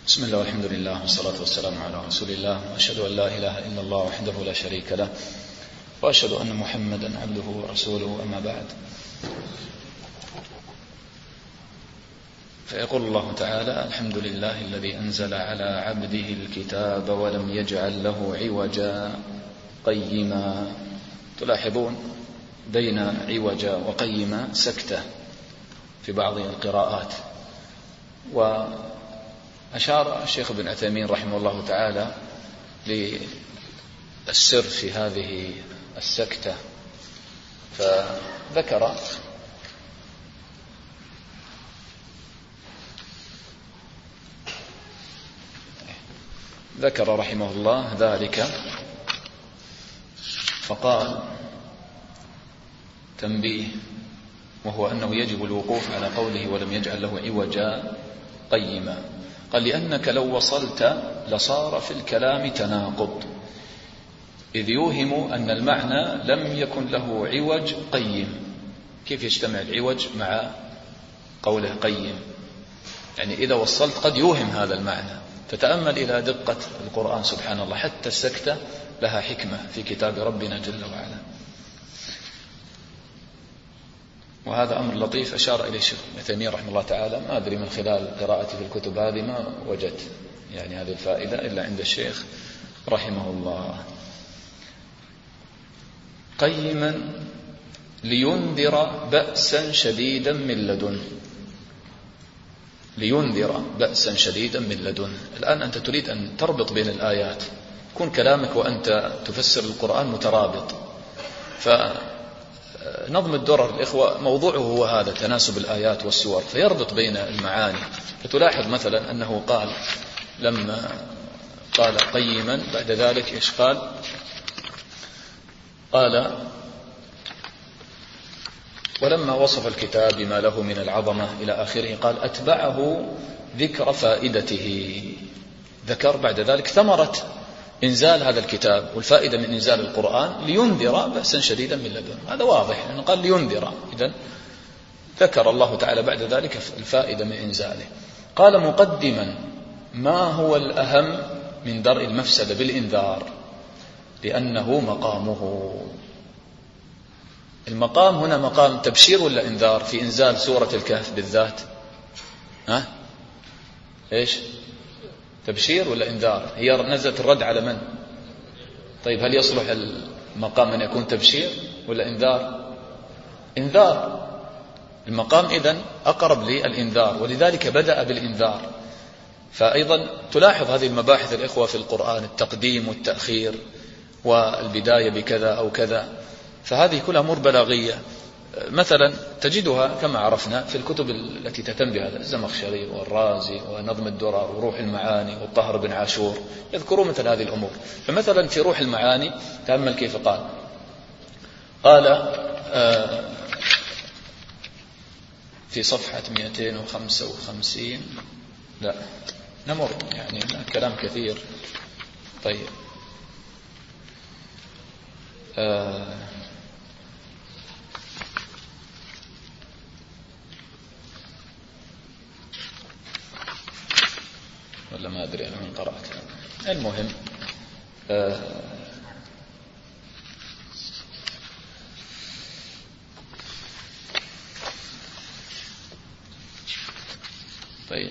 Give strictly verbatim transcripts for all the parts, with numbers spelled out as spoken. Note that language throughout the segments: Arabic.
بسم الله والحمد لله والصلاة والسلام على رسول الله، وأشهد أن لا إله إلا الله وحده لا شريك له، وأشهد أن محمدا عبده ورسوله، أما بعد. فيقول الله تعالى: الحمد لله الذي أنزل على عبده الكتاب ولم يجعل له عوجا قيما. تلاحظون بين عوجا وقيما سكتة في بعض القراءات. وأشار الشيخ ابن عثيمين رحمه الله تعالى للسر في هذه السكتة، فذكر ذكر رحمه الله ذلك، فقال: تنبيه، وهو أنه يجب الوقوف على قوله ولم يجعل له عوجا قيما. قال: لأنك لو وصلت لصار في الكلام تناقض، إذ يوهم أن المعنى لم يكن له عوج قيم. كيف يجتمع العوج مع قوله قيم؟ يعني إذا وصلت قد يوهم هذا المعنى. فتأمل إلى دقة القرآن سبحان الله، حتى السكتة لها حكمة في كتاب ربنا جل وعلا. وهذا أمر لطيف أشار إليه الشيخ ابن عثيمين رحمه الله تعالى. ما أدري من خلال قراءتي في الكتب هذه ما وجدت يعني هذه الفائدة إلا عند الشيخ رحمه الله. قيما لينذر بأسا شديدا من لدن. لينذر بأسا شديدا من لدن. الآن أنت تريد أن تربط بين الآيات، يكون كلامك وأنت تفسر القرآن مترابط. فنظم الدرر الإخوة موضوعه هو هذا، تناسب الآيات والسور، فيربط بين المعاني. فتلاحظ مثلا أنه قال لما قال قيما بعد ذلك إيش قال؟ قال: ولما وصف الكتاب بما له من العظمة إلى آخره، قال: أتبعه ذكر فائدته. ذكر بعد ذلك ثمرة إنزال هذا الكتاب والفائدة من إنزال القرآن، لينذر بأسا شديدا من لدن. هذا واضح لأنه قال لينذر، إذن ذكر الله تعالى بعد ذلك الفائدة من إنزاله. قال مقدما: ما هو الأهم من درء المفسدة بالإنذار، لأنه مقامه. المقام هنا مقام تبشير ولا إنذار في إنزال سورة الكهف بالذات؟ ها؟ إيش؟ تبشير ولا إنذار؟ هي نزلت الرد على من؟ طيب هل يصلح المقام أن يكون تبشير ولا إنذار؟ إنذار. المقام إذن أقرب للإنذار، ولذلك بدأ بالإنذار. فأيضا تلاحظ هذه المباحث الإخوة في القرآن، التقديم والتأخير والبداية بكذا أو كذا، فهذه كلها أمور بلاغية. مثلا تجدها كما عرفنا في الكتب التي تهتم بهذا، الزمخشري والرازي ونظم الدرر وروح المعاني والطهر بن عاشور، يذكرون مثل هذه الأمور. فمثلا في روح المعاني تأمل كيف قال. قال آه في صفحة مئتين وخمسة وخمسين، لا نمر يعني كلام كثير. طيب آه ولا ما أدري أنا من قرأت. المهم آه طيب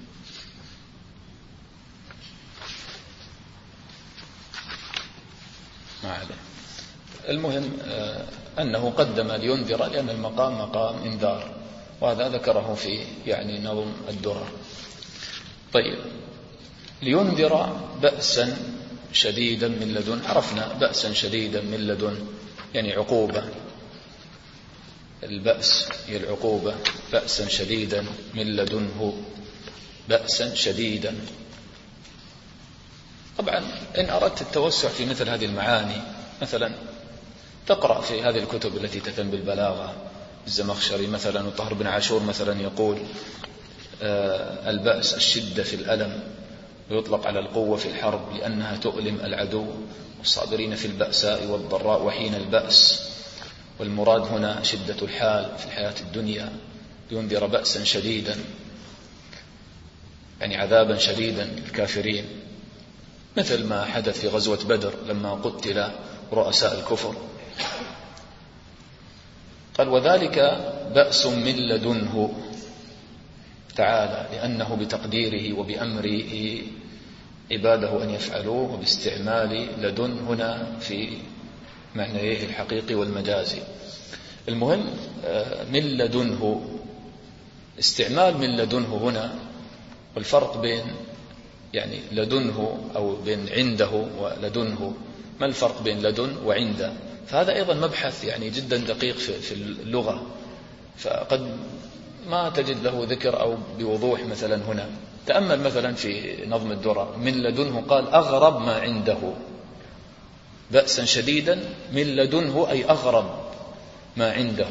ما عليه. المهم آه أنه قدم لينذر لأن المقام مقام إنذار، وهذا ذكره في يعني نظم الدرر. طيب لينذر بأسا شديدا من لدن. عرفنا بأسا شديدا من لدن يعني عقوبة. البأس هي العقوبة. بأسا شديدا من لدنه، بأسا شديدا. طبعا إن أردت التوسع في مثل هذه المعاني، مثلا تقرأ في هذه الكتب التي تهتم بالبلاغة، الزمخشري مثلا والطهر بن عاشور مثلا يقول آه البأس الشدة في الألم، ويطلق على القوة في الحرب لأنها تؤلم العدو، والصابرين في البأساء والضراء وحين البأس. والمراد هنا شدة الحال في الحياة الدنيا، لينذر بأسا شديدا. يعني عذابا شديدا للكافرين، مثل ما حدث في غزوة بدر لما قتل رؤساء الكفر. قال وذلك بأس من لدنه تعالى، لأنه بتقديره وبأمره عباده أن يفعلوه، وباستعمال لدن هنا في معنيه الحقيقي والمجازي. المهم من لدنه، استعمال من لدنه هنا، والفرق بين يعني لدنه أو بين عنده ولدنه، ما الفرق بين لدن وعنده؟ فهذا أيضا مبحث يعني جدا دقيق في اللغة، فقد ما تجد له ذكر أو بوضوح مثلا هنا. تأمل مثلا في نظم الدرر، من لدنه قال أغرب ما عنده، بأسا شديدا من لدنه أي أغرب ما عنده.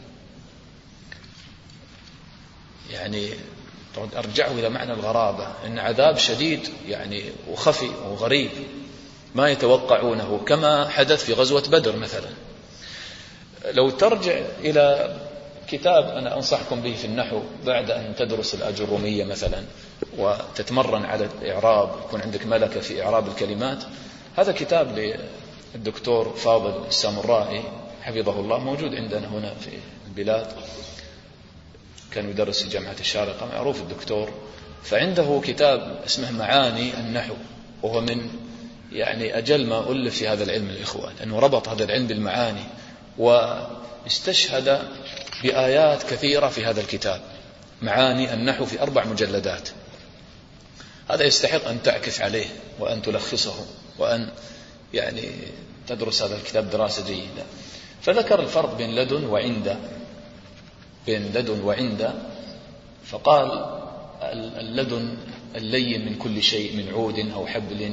يعني أرجعه إلى معنى الغرابة، إن عذاب شديد يعني وخفي وغريب ما يتوقعونه، كما حدث في غزوة بدر مثلا. لو ترجع إلى كتاب أنا أنصحكم به في النحو بعد أن تدرس الأجرومية مثلا وتتمرن على الإعراب، يكون عندك ملكة في إعراب الكلمات، هذا كتاب للدكتور فاضل السامرائي حفظه الله، موجود عندنا هنا في البلاد، كان يدرس في جامعة الشارقة، معروف الدكتور. فعنده كتاب اسمه معاني النحو، وهو من يعني أجل ما ألف في هذا العلم الإخوة، لأنه ربط هذا العلم بالمعاني واستشهد بآيات كثيرة في هذا الكتاب معاني النحو في أربع مجلدات. هذا يستحق أن تعكف عليه وأن تلخصه وأن يعني تدرس هذا الكتاب دراسة جيدة. فذكر الفرق بين لدن وعند، بين لدن وعند، فقال اللدن اللين من كل شيء، من عود أو حبل،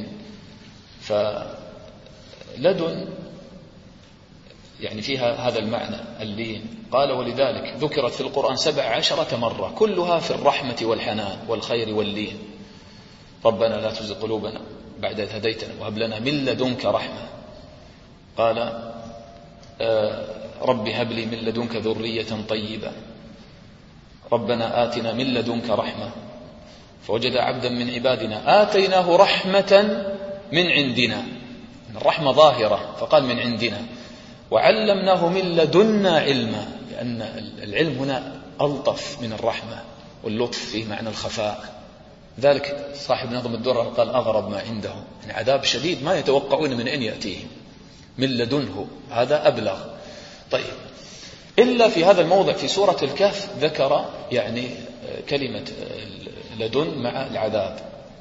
فلدن يعني فيها هذا المعنى اللين. قال ولذلك ذكرت في القرآن سبع عشرة مرة، كلها في الرحمة والحنان والخير واللين. ربنا لا تزغ قلوبنا بعد إذ هديتنا وهب لنا من لدنك رحمة. قال آه رب هب لي من لدنك ذرية طيبة. ربنا آتنا من لدنك رحمة، فوجد عبدا من عبادنا آتيناه رحمة من عندنا، الرحمة ظاهرة فقال من عندنا، وعلمناه من لدنا علما، لأن العلم هنا ألطف من الرحمة، واللطف فيه معنى الخفاء. ذلك صاحب نظم الدرر قال أغرب ما عنده، يعني عذاب شديد ما يتوقعون من أين يأتيهم، من لدنه، هذا أبلغ. طيب، إلا في هذا الموضع في سورة الكهف ذكر يعني كلمة لدن مع العذاب.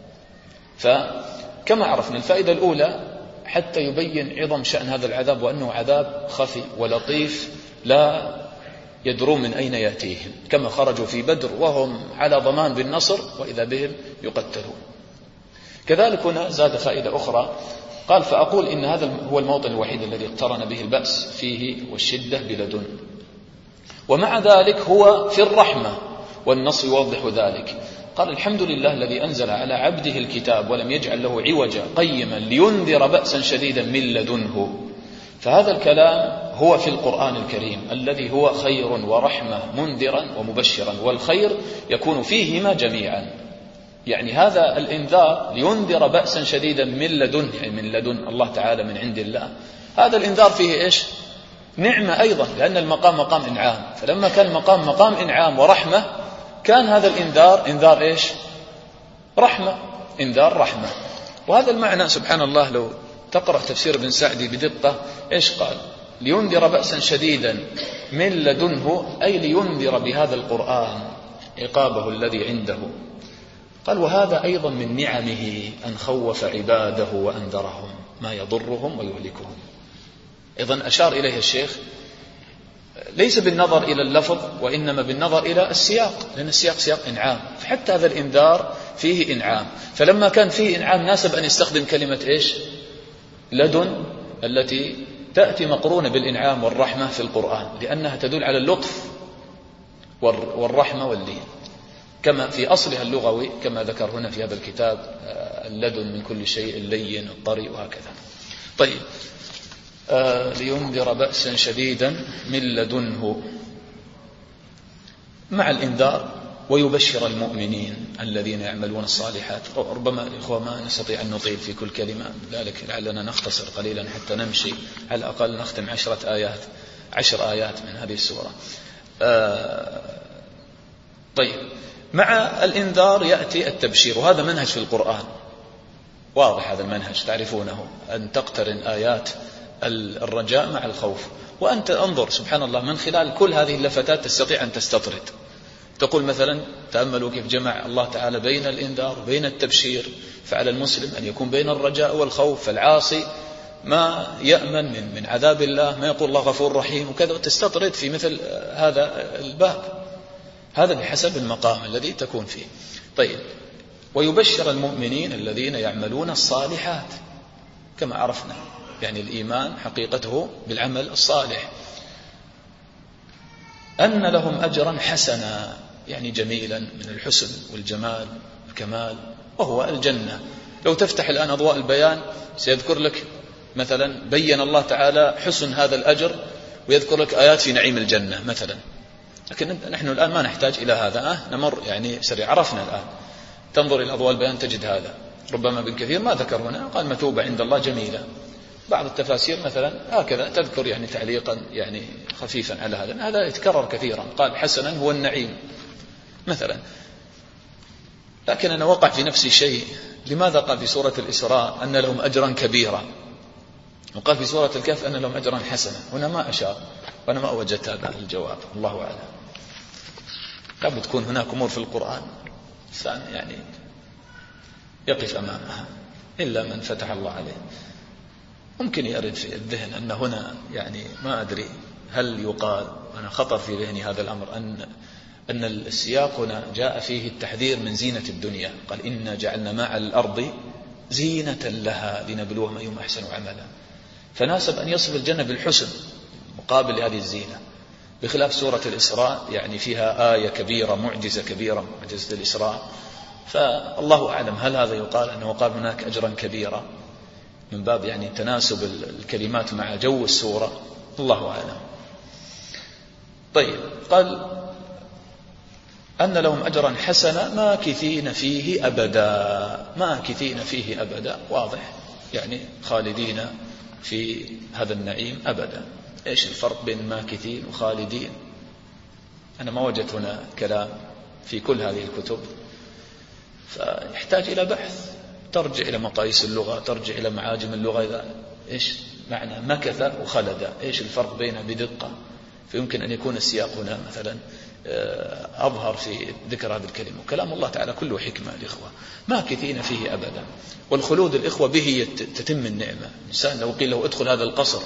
فكما عرفنا الفائدة الأولى حتى يبين عظم شأن هذا العذاب، وأنه عذاب خفي ولطيف لا يدرون من أين يأتيهم، كما خرجوا في بدر وهم على ضمان بالنصر وإذا بهم يقتلون. كذلك هنا زاد فائدة أخرى، قال فأقول إن هذا هو الموطن الوحيد الذي اقترن به البأس فيه والشدة بلدن، ومع ذلك هو في الرحمة، والنص يوضح ذلك. قال الحمد لله الذي أنزل على عبده الكتاب ولم يجعل له عوجا قيما لينذر بأسا شديدا من لدنه. فهذا الكلام هو في القرآن الكريم الذي هو خير ورحمة منذرا ومبشرا، والخير يكون فيهما جميعا. يعني هذا الإنذار لينذر بأسا شديدا من لدن، يعني من لدن الله تعالى من عند الله، هذا الإنذار فيه إيش؟ نعمة أيضا، لأن المقام مقام إنعام، فلما كان المقام مقام إنعام ورحمة كان هذا الإنذار إنذار إيش؟ رحمة، إنذار رحمة. وهذا المعنى سبحان الله لو تقرأ تفسير ابن سعدي بدقة، إيش قال؟ لينذر بأسا شديدا من لدنه، أي لينذر بهذا القرآن عقابه الذي عنده. قال وهذا أيضا من نعمه أن خوف عباده وأنذرهم ما يضرهم ويهلكهم. أيضا أشار إليه الشيخ ليس بالنظر إلى اللفظ، وإنما بالنظر إلى السياق، لأن السياق سياق إنعام، فحتى هذا الإنذار فيه إنعام. فلما كان فيه إنعام ناسب أن يستخدم كلمة إيش؟ لدن، التي تأتي مقرونة بالإنعام والرحمة في القرآن، لأنها تدل على اللطف والرحمة واللين، كما في أصلها اللغوي كما ذكر هنا في هذا الكتاب اللدن من كل شيء اللين الطري وهكذا. طيب، آه لينذر بأسا شديدا من لدنه، مع الإنذار ويبشر المؤمنين الذين يعملون الصالحات. ربما الإخوة ما نستطيع أن نطيل في كل كلمة، لذلك لعلنا نختصر قليلا حتى نمشي، على الأقل نختم عشرة آيات عشر آيات من هذه السورة. آه طيب، مع الإنذار يأتي التبشير، وهذا منهج في القرآن واضح، هذا المنهج تعرفونه، أن تقترن آيات الرجاء مع الخوف. وأنت انظر سبحان الله، من خلال كل هذه اللفتات تستطيع أن تستطرد. تقول مثلا تأملوا كيف جمع الله تعالى بين الإنذار وبين التبشير، فعلى المسلم أن يكون بين الرجاء والخوف، فالعاصي ما يأمن من من عذاب الله، ما يقول الله غفور رحيم وكذا، وتستطرد في مثل هذا الباب. هذا بحسب المقام الذي تكون فيه. طيب، ويبشر المؤمنين الذين يعملون الصالحات، كما عرفنا يعني الإيمان حقيقته بالعمل الصالح، أن لهم أجرا حسنا، يعني جميلا من الحسن والجمال والكمال، وهو الجنة. لو تفتح الآن أضواء البيان سيذكر لك مثلا بين الله تعالى حسن هذا الأجر، ويذكر لك آيات في نعيم الجنة مثلا. لكن نحن الآن ما نحتاج إلى هذا، أه؟ نمر يعني سريع، عرفنا الآن. تنظر إلى أضواء البيان تجد هذا. ربما ابن كثير ما ذكر هنا، قال مثوبة عند الله جميلة. بعض التفاسير مثلا هكذا تذكر يعني تعليقا يعني خفيفا على هذا، هذا يتكرر كثيرا. قال حسنا هو النعيم مثلا. لكن أنا وقع في نفسي شيء، لماذا قال في سورة الإسراء أن لهم أجرا كبيرا، وقال في سورة الكهف أن لهم أجرا حسنا؟ هنا ما أشار، وأنا ما وجدت هذا الجواب، الله أعلم. لابد تكون هناك أمور في القرآن إنسان يعني يقف أمامها، إلا من فتح الله عليه. ممكن يرد في الذهن أن هنا يعني ما أدري هل يقال، أنا خطر في ذهني هذا الأمر، أن أن السياق هنا جاء فيه التحذير من زينة الدنيا. قال إنا جعلنا ما على الأرض زينة لها لنبلوهم أيهم أحسن عملا، فناسب أن يصف الجنة بالحسن مقابل هذه الزينة، بخلاف سورة الإسراء يعني فيها آية كبيرة، معجزة كبيرة، معجزة الإسراء. فالله أعلم هل هذا يقال أنه قال هناك أجرا كبيرا من باب يعني تناسب الكلمات مع جو السورة، الله أعلم. طيب، قال أن لهم أجرا حسنا ماكثين فيه أبدا، ماكثين فيه أبدا واضح، يعني خالدين في هذا النعيم أبدا. إيش الفرق بين ماكثين وخالدين؟ أنا ما وجدت هنا كلام في كل هذه الكتب، فيحتاج إلى بحث، ترجع إلى مقاييس اللغة، ترجع إلى معاجم اللغة، إذا إيش معنى مكث وخلد، إيش الفرق بينه بدقة. فيمكن أن يكون السياق هنا مثلا أظهر في ذكر هذه الكلمة، وكلام الله تعالى كله حكمة الإخوة. ماكثين فيه أبدا، والخلود الإخوة به تتم النعمة. الإنسان لو قيل له ادخل هذا القصر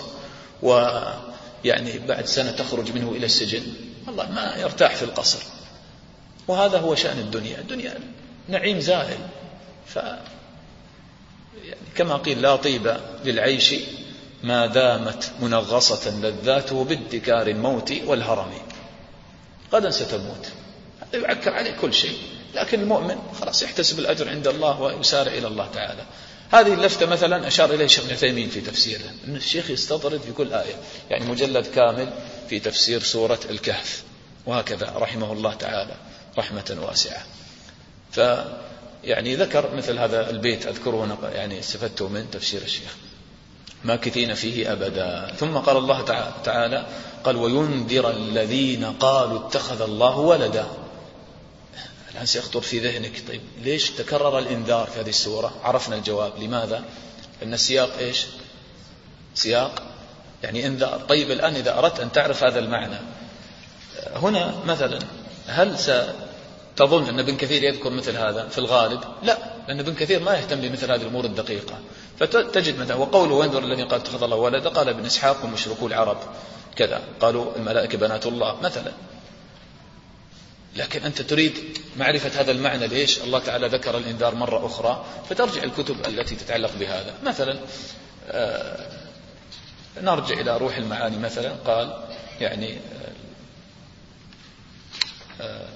ويعني بعد سنة تخرج منه إلى السجن، والله ما يرتاح في القصر. وهذا هو شأن الدنيا، الدنيا نعيم زائل. ف يعني كما قيل لا طيب للعيش ما دامت منغصة لذاته بادكار الموت والهرم. غدا ستموت، هذا يعكر عليه كل شيء. لكن المؤمن خلاص يحتسب الأجر عند الله ويسارع إلى الله تعالى. هذه اللفتة مثلا أشار إليه الشيخ ابن عثيمين في تفسيره، أن الشيخ يستطرد في كل آية، يعني مجلد كامل في تفسير سورة الكهف، وهكذا رحمه الله تعالى رحمة واسعة. ف يعني ذكر مثل هذا البيت أذكره يعني استفدته من تفسير الشيخ، ماكثين فيه أبدا. ثم قال الله تعالى قال وينذر الذين قالوا اتخذ الله ولدا. الآن سيخطر في ذهنك طيب ليش تكرر الإنذار في هذه السورة؟ عرفنا الجواب، لماذا؟ لأن السياق إيش؟ سياق يعني إنذار. طيب الآن إذا أردت أن تعرف هذا المعنى هنا مثلا، هل ستظن أن ابن كثير يذكر مثل هذا في الغالب؟ لا، لأن ابن كثير ما يهتم بمثل هذه الأمور الدقيقة. فتجد مثلا وقوله وينذر الذين قال اتخذ الله ولدا، قال ابن إسحاق ومشركو العرب كذا، قالوا الملائكة بنات الله مثلا. لكن أنت تريد معرفة هذا المعنى ليش الله تعالى ذكر الإنذار مرة أخرى، فترجع الكتب التي تتعلق بهذا. مثلا آه نرجع إلى روح المعاني مثلا، قال يعني آه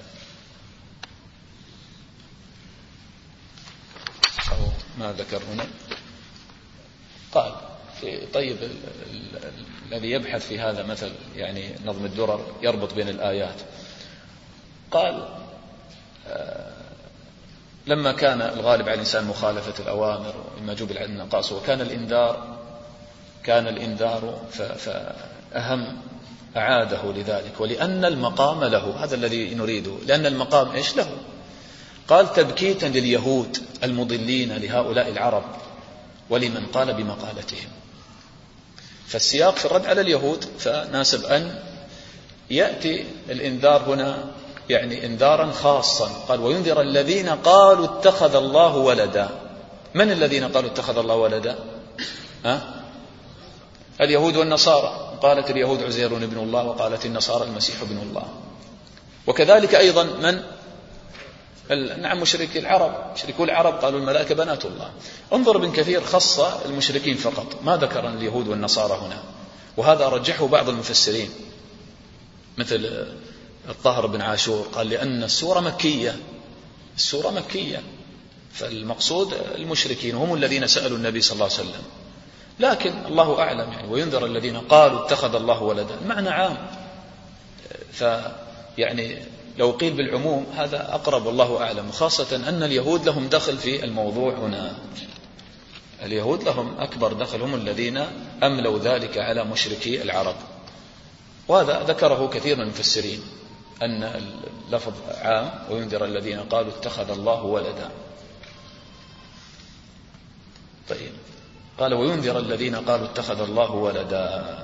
أو ما ذكر هنا، قال في طيب الذي يبحث في هذا مثل يعني نظم الدرر يربط بين الآيات، قال لما كان الغالب على الإنسان مخالفة الأوامر وإما جبل على النقائص، وكان الإنذار كان الإنذار فأهم أعاده لذلك، ولأن المقام له، هذا الذي نريده، لأن المقام إيش له. قال تبكيتا لليهود المضلين لهؤلاء العرب ولمن قال بمقالتهم. فالسياق في الرد على اليهود، فناسب أن يأتي الإنذار هنا يعني إنذارا خاصا. قال وينذر الذين قالوا اتخذ الله ولدا. من الذين قالوا اتخذ الله ولدا؟ ها؟ اليهود والنصارى. قالت اليهود عزير ابن الله، وقالت النصارى المسيح ابن الله. وكذلك أيضا من نعم مشركي العرب، مشركو العرب قالوا الملائكة بنات الله. انظر ابن كثير خص المشركين فقط، ما ذكر اليهود والنصارى هنا، وهذا رجحه بعض المفسرين مثل الطاهر بن عاشور، قال لأن السورة مكية، السورة مكية، فالمقصود المشركين هم الذين سألوا النبي صلى الله عليه وسلم. لكن الله أعلم يعني وينذر الذين قالوا اتخذ الله ولدا، المعنى عام، فيعني لو قيل بالعموم هذا أقرب والله أعلم، خاصة أن اليهود لهم دخل في الموضوع هنا، اليهود لهم أكبر دخل، هم الذين أملوا ذلك على مشركي العرب. وهذا ذكره كثير من المفسرين أن اللفظ عام وينذر الذين قالوا اتخذ الله ولدا. طيب قال وينذر الذين قالوا اتخذ الله ولدا.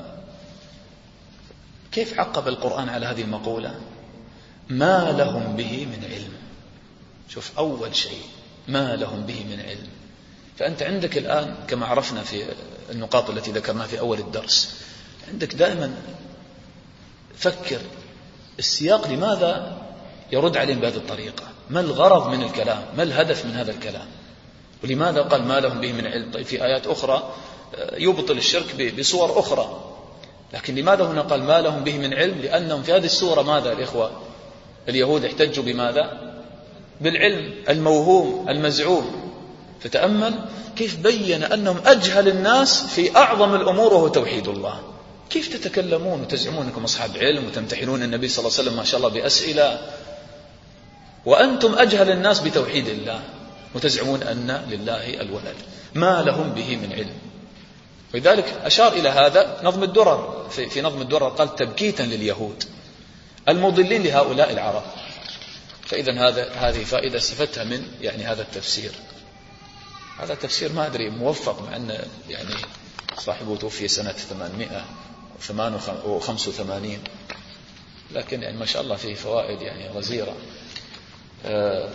كيف عقب القرآن على هذه المقولة؟ ما لهم به من علم. شوف أول شيء ما لهم به من علم. فأنت عندك الآن كما عرفنا في النقاط التي ذكرناها في أول الدرس، عندك دائما فكر السياق لماذا يرد عليهم بهذه الطريقة، ما الغرض من الكلام، ما الهدف من هذا الكلام، ولماذا قال ما لهم به من علم. طيب في آيات أخرى يبطل الشرك بصور أخرى، لكن لماذا هنا قال ما لهم به من علم؟ لأنهم في هذه السورة ماذا الإخوة؟ اليهود احتجوا بماذا؟ بالعلم الموهوم المزعوم. فتأمل كيف بين أنهم أجهل الناس في أعظم الأمور وهو توحيد الله. كيف تتكلمون وتزعمون أنكم أصحاب علم وتمتحنون النبي صلى الله عليه وسلم ما شاء الله بأسئلة، وأنتم أجهل الناس بتوحيد الله وتزعمون أن لله الولد، ما لهم به من علم. ولذلك أشار إلى هذا نظم الدرر، في, في نظم الدرر قال تبكيتا لليهود المضلين لهؤلاء العرب. فإذا هذا هذه فائدة استفدتها من يعني هذا التفسير. هذا التفسير ما أدري موفق، مع أن يعني صاحبه توفي سنة ثمانمائة وخمسة وثمانين، لكن يعني ما شاء الله فيه فوائد يعني غزيرة. آه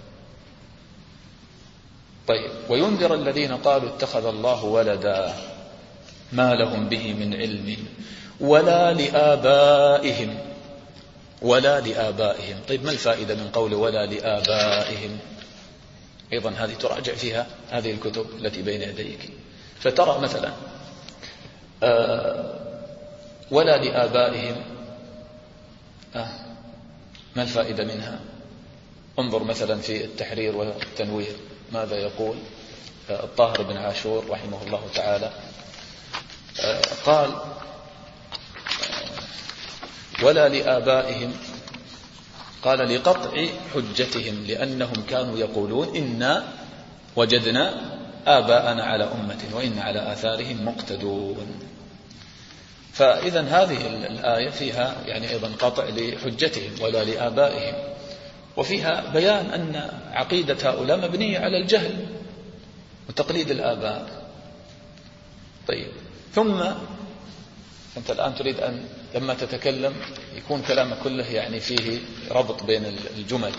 طيب وينذر الذين قالوا اتخذ الله ولدا ما لهم به من علم ولا لآبائهم، ولا لآبائهم. طيب ما الفائدة من قول ولا لآبائهم؟ أيضا هذه تراجع فيها هذه الكتب التي بين يديك، فترى مثلا آه ولا لآبائهم آه ما الفائدة منها؟ انظر مثلا في التحرير والتنوير ماذا يقول آه الطاهر بن عاشور رحمه الله تعالى. آه قال آه ولا لآبائهم، قال لقطع حجتهم لأنهم كانوا يقولون إنا وجدنا آباءنا على أمة وإن على آثارهم مقتدون. فإذا هذه الآية فيها يعني أيضا قطع لحجتهم ولا لآبائهم، وفيها بيان أن عقيدة هؤلاء مبنية على الجهل وتقليد الآباء. طيب ثم أنت الآن تريد أن لما تتكلم يكون كلامك كله يعني فيه ربط بين الجمل،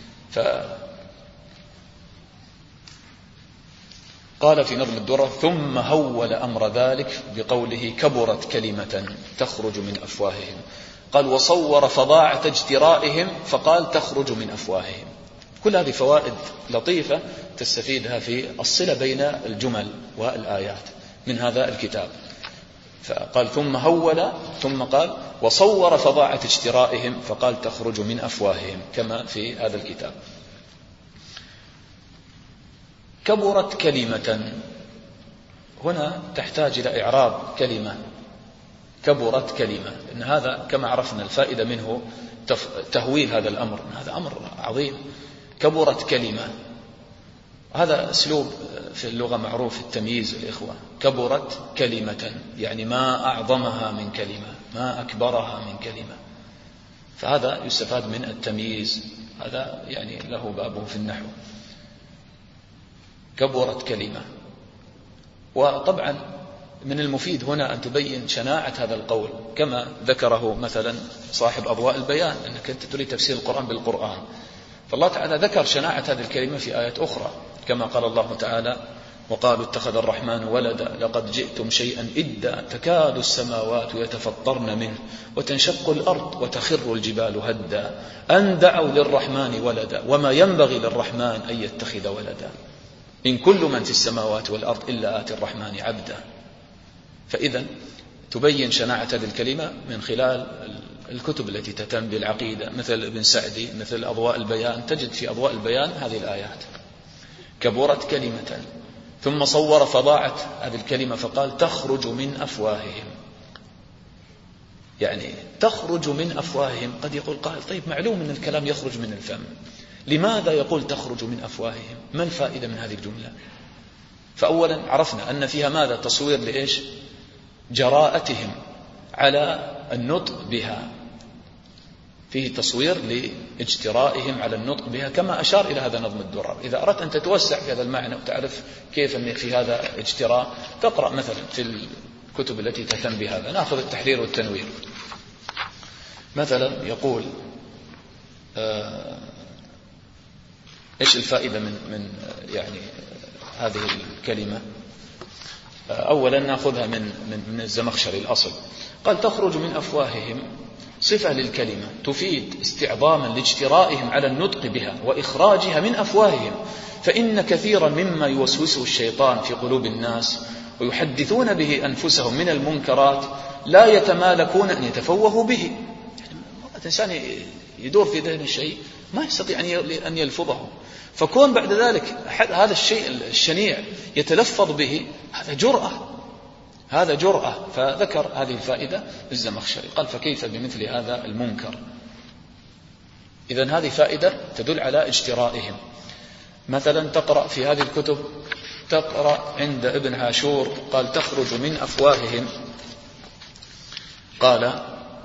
فقال في نظم الدرر ثم هول أمر ذلك بقوله كبرت كلمة تخرج من أفواههم. قال وصور فظاعة اجترائهم فقال تخرج من أفواههم. كل هذه فوائد لطيفة تستفيدها في الصلة بين الجمل والآيات من هذا الكتاب. فقال ثم هول ثم قال وصور فظاعة اجترائهم فقال تخرج من أفواههم كما في هذا الكتاب. كبرت كلمة هنا تحتاج إلى إعراب كلمة. كبرت كلمة لأن هذا كما عرفنا الفائدة منه تهويل هذا الأمر، هذا أمر عظيم. كبرت كلمة هذا أسلوب في اللغة معروف التمييز الإخوة. كبرت كلمة يعني ما أعظمها من كلمة، ما أكبرها من كلمة، فهذا يستفاد من التمييز، هذا يعني له بابه في النحو. كبرت كلمة. وطبعا من المفيد هنا أن تبين شناعة هذا القول كما ذكره مثلا صاحب أضواء البيان، أنك أنت تريد تفسير القرآن بالقرآن، فالله تعالى ذكر شناعة هذه الكلمة في آيات أخرى كما قال الله تعالى: وقالوا اتخذ الرحمن ولدا لقد جئتم شيئا إدا تكاد السماوات يتفطرن منه وتنشق الأرض وتخر الجبال هدا أن دعوا للرحمن ولدا وما ينبغي للرحمن أن يتخذ ولدا إن كل من في السماوات والأرض إلا آتي الرحمن عبدا. فإذا تبين شناعة هذه الكلمة من خلال الكتب التي تهتم بالعقيدة مثل ابن سعدي، مثل أضواء البيان، تجد في أضواء البيان هذه الآيات. كبرت كلمة، ثم صور فضاعت هذه الكلمة فقال: تخرج من أفواههم. يعني تخرج من أفواههم. قد يقول قائل: طيب معلوم أن الكلام يخرج من الفم، لماذا يقول تخرج من أفواههم؟ ما الفائدة من هذه الجملة؟ فأولا عرفنا أن فيها ماذا؟ تصوير لإيش؟ جراءتهم على النطق بها، فيه تصوير لاجترائهم على النطق بها، كما أشار إلى هذا نظم الدرر. إذا أردت أن تتوسع في هذا المعنى وتعرف كيف أن في هذا اجتراء، تقرأ مثلا في الكتب التي تهتم بهذا. نأخذ التحرير والتنوير مثلا، يقول آه إيش الفائدة من من يعني هذه الكلمة؟ آه أولا نأخذها من من من الزمخشري الأصل. قال: تخرج من أفواههم صفة للكلمة تفيد استعظاما لاجترائهم على النطق بها وإخراجها من أفواههم، فإن كثيرا مما يوسوسه الشيطان في قلوب الناس ويحدثون به أنفسهم من المنكرات لا يتمالكون أن يتفوهوا به. يعني الإنسان يدور في ذهن الشيء ما يستطيع أن يلفظه، فكون بعد ذلك هذا الشيء الشنيع يتلفظ به، هذا جرأة، هذا جرأة. فذكر هذه الفائدة الزمخشري، قال: فكيف بمثل هذا المنكر؟ إذن هذه فائدة تدل على اجترائهم. مثلا تقرأ في هذه الكتب، تقرأ عند ابن عاشور قال: تخرج من أفواههم، قال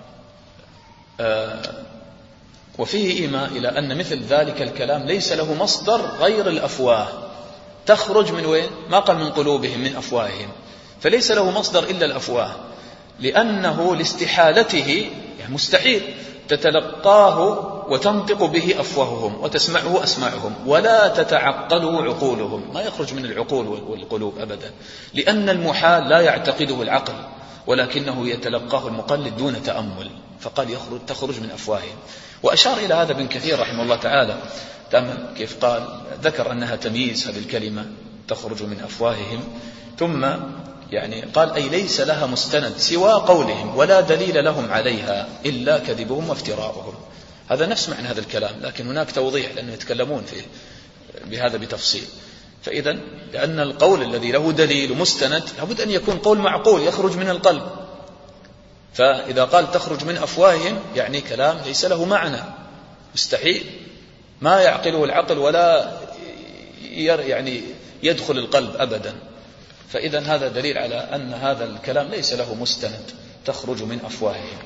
آه وفيه إيماء إلى أن مثل ذلك الكلام ليس له مصدر غير الأفواه. تخرج من وين؟ ما قال من قلوبهم، من أفواههم، فليس له مصدر إلا الأفواه، لأنه لاستحالته يعني مستحيل تتلقاه وتنطق به أفواههم وتسمعه أسماعهم ولا تتعقله عقولهم، ما يخرج من العقول والقلوب أبدا، لأن المحال لا يعتقده العقل ولكنه يتلقاه المقلد دون تأمل، فقال يخرج تخرج من أفواههم. وأشار إلى هذا ابن كثير رحمه الله تعالى، تأمل كيف قال، ذكر أنها تمييز هذه الكلمة تخرج من أفواههم، ثم يعني قال: أي ليس لها مستند سوى قولهم ولا دليل لهم عليها إلا كذبهم وافتراؤهم. هذا نفس معنى هذا الكلام، لكن هناك توضيح لأنه يتكلمون فيه بهذا بتفصيل. فإذا لأن القول الذي له دليل مستند لابد أن يكون قول معقول يخرج من القلب، فإذا قال تخرج من أفواههم يعني كلام ليس له معنى، مستحيل، ما يعقله العقل ولا يعني يدخل القلب أبدا. فإذا هذا دليل على أن هذا الكلام ليس له مستند، تخرج من أفواههم.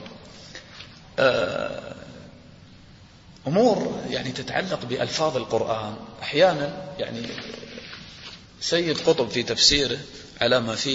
أمور يعني تتعلق بألفاظ القرآن أحيانا، يعني سيد قطب في تفسيره على ما فيه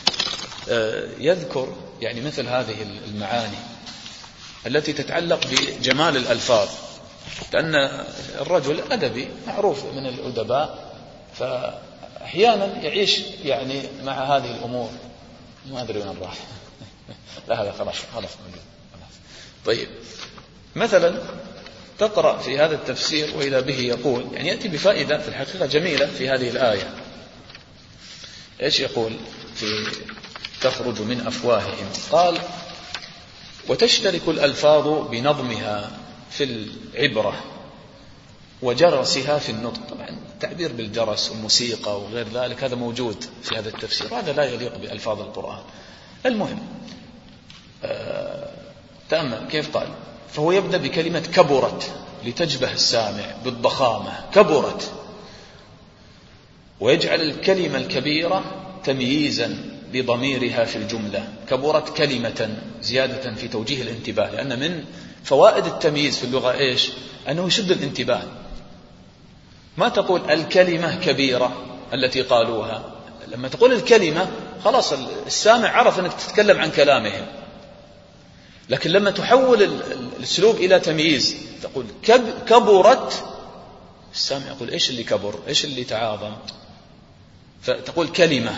يذكر يعني مثل هذه المعاني التي تتعلق بجمال الألفاظ، لأن الرجل أدبي معروف من الأدباء، فأحيانا يعيش يعني مع هذه الأمور. ما أدري وين راح لا هذا خلاص خلاص طيب. مثلا تقرأ في هذا التفسير وإذا به يقول، يعني يأتي بفائدة في الحقيقة جميلة في هذه الآية. إيش يقول في تخرج من أفواههم؟ قال: وتشترك الألفاظ بنظمها في العبرة وجرسها في النطق. طبعا التعبير بالجرس والموسيقى وغير ذلك هذا موجود في هذا التفسير، هذا لا يليق بألفاظ القرآن. المهم آه تأمل كيف قال: فهو يبدأ بكلمة كبرت لتجبه السامع بالضخامة، كبرت، ويجعل الكلمة الكبيرة تمييزا لضميرها في الجملة. كبرت كلمة زيادة في توجيه الانتباه، لأن من فوائد التمييز في اللغة إيش؟ أنه يشد الانتباه. ما تقول الكلمة كبيرة التي قالوها، لما تقول الكلمة خلاص السامع عرف أنك تتكلم عن كلامهم. لكن لما تحول الأسلوب إلى تمييز تقول كبرت، السامع يقول إيش اللي كبر، إيش اللي تعاظم. فتقول كلمة.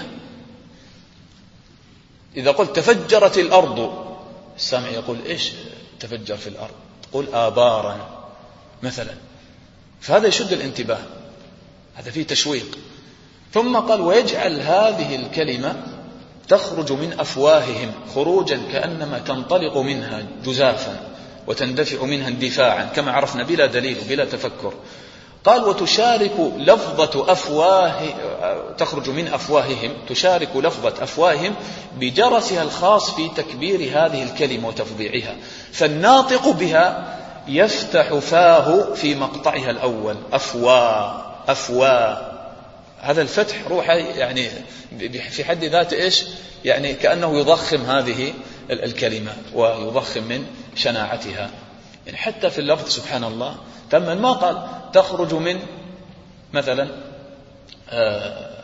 إذا قلت تفجرت الأرض، السامع يقول إيش تفجر في الأرض، تقول آبارا مثلا. فهذا يشد الانتباه، هذا فيه تشويق. ثم قال ويجعل هذه الكلمة تخرج من أفواههم خروجا كأنما تنطلق منها جزافا وتندفع منها اندفاعا، كما عرفنا بلا دليل وبلا تفكر. قال وتشارك لفظة أفواه، تخرج من أفواههم، تشارك لفظة أفواههم بجرسها الخاص في تكبير هذه الكلمة وتفضيعها، فالناطق بها يفتح فاه في مقطعها الأول. أفواه أفواه، هذا الفتح روحه يعني في حد ذاته إيش يعني كأنه يضخم هذه الكلمة ويضخم من شناعتها. يعني حتى في اللفظ سبحان الله تماما ما قال تخرج من مثلا آه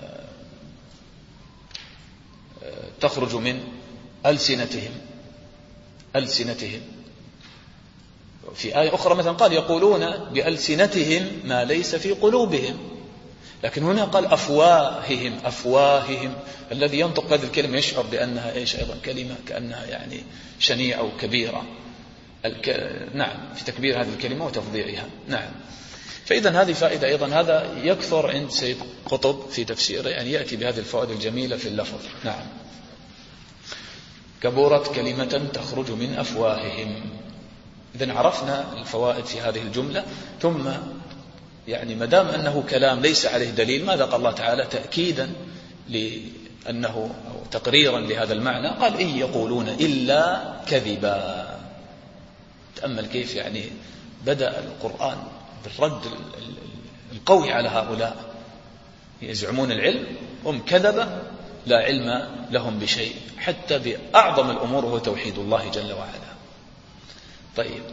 تخرج من ألسنتهم ألسنتهم في آية أخرى مثلا قال يقولون بألسنتهم ما ليس في قلوبهم. لكن هنا قال أفواههم أفواههم، الذي ينطق هذه الكلمة يشعر بأنها إيش أيضا كلمة كأنها يعني شنيعة وكبيرة. الك... نعم في تكبير هذه الكلمة وتفضيعها. نعم. فإذا هذه فائدة أيضا، هذا يكثر عند سيد قطب في تفسيره، يعني يأتي بهذه الفوائد الجميلة في اللفظ. نعم. كبرت كلمة تخرج من أفواههم. إذن عرفنا الفوائد في هذه الجملة. ثم يعني مدام أنه كلام ليس عليه دليل، ماذا قال الله تعالى تأكيدا لأنه أو تقريرا لهذا المعنى؟ قال إن يقولون إلا كذبا. تأمل كيف يعني بدأ القرآن بالرد القوي على هؤلاء يزعمون العلم، هم كذبة لا علم لهم بشيء، حتى بأعظم الأمور هو توحيد الله جل وعلا. طيب،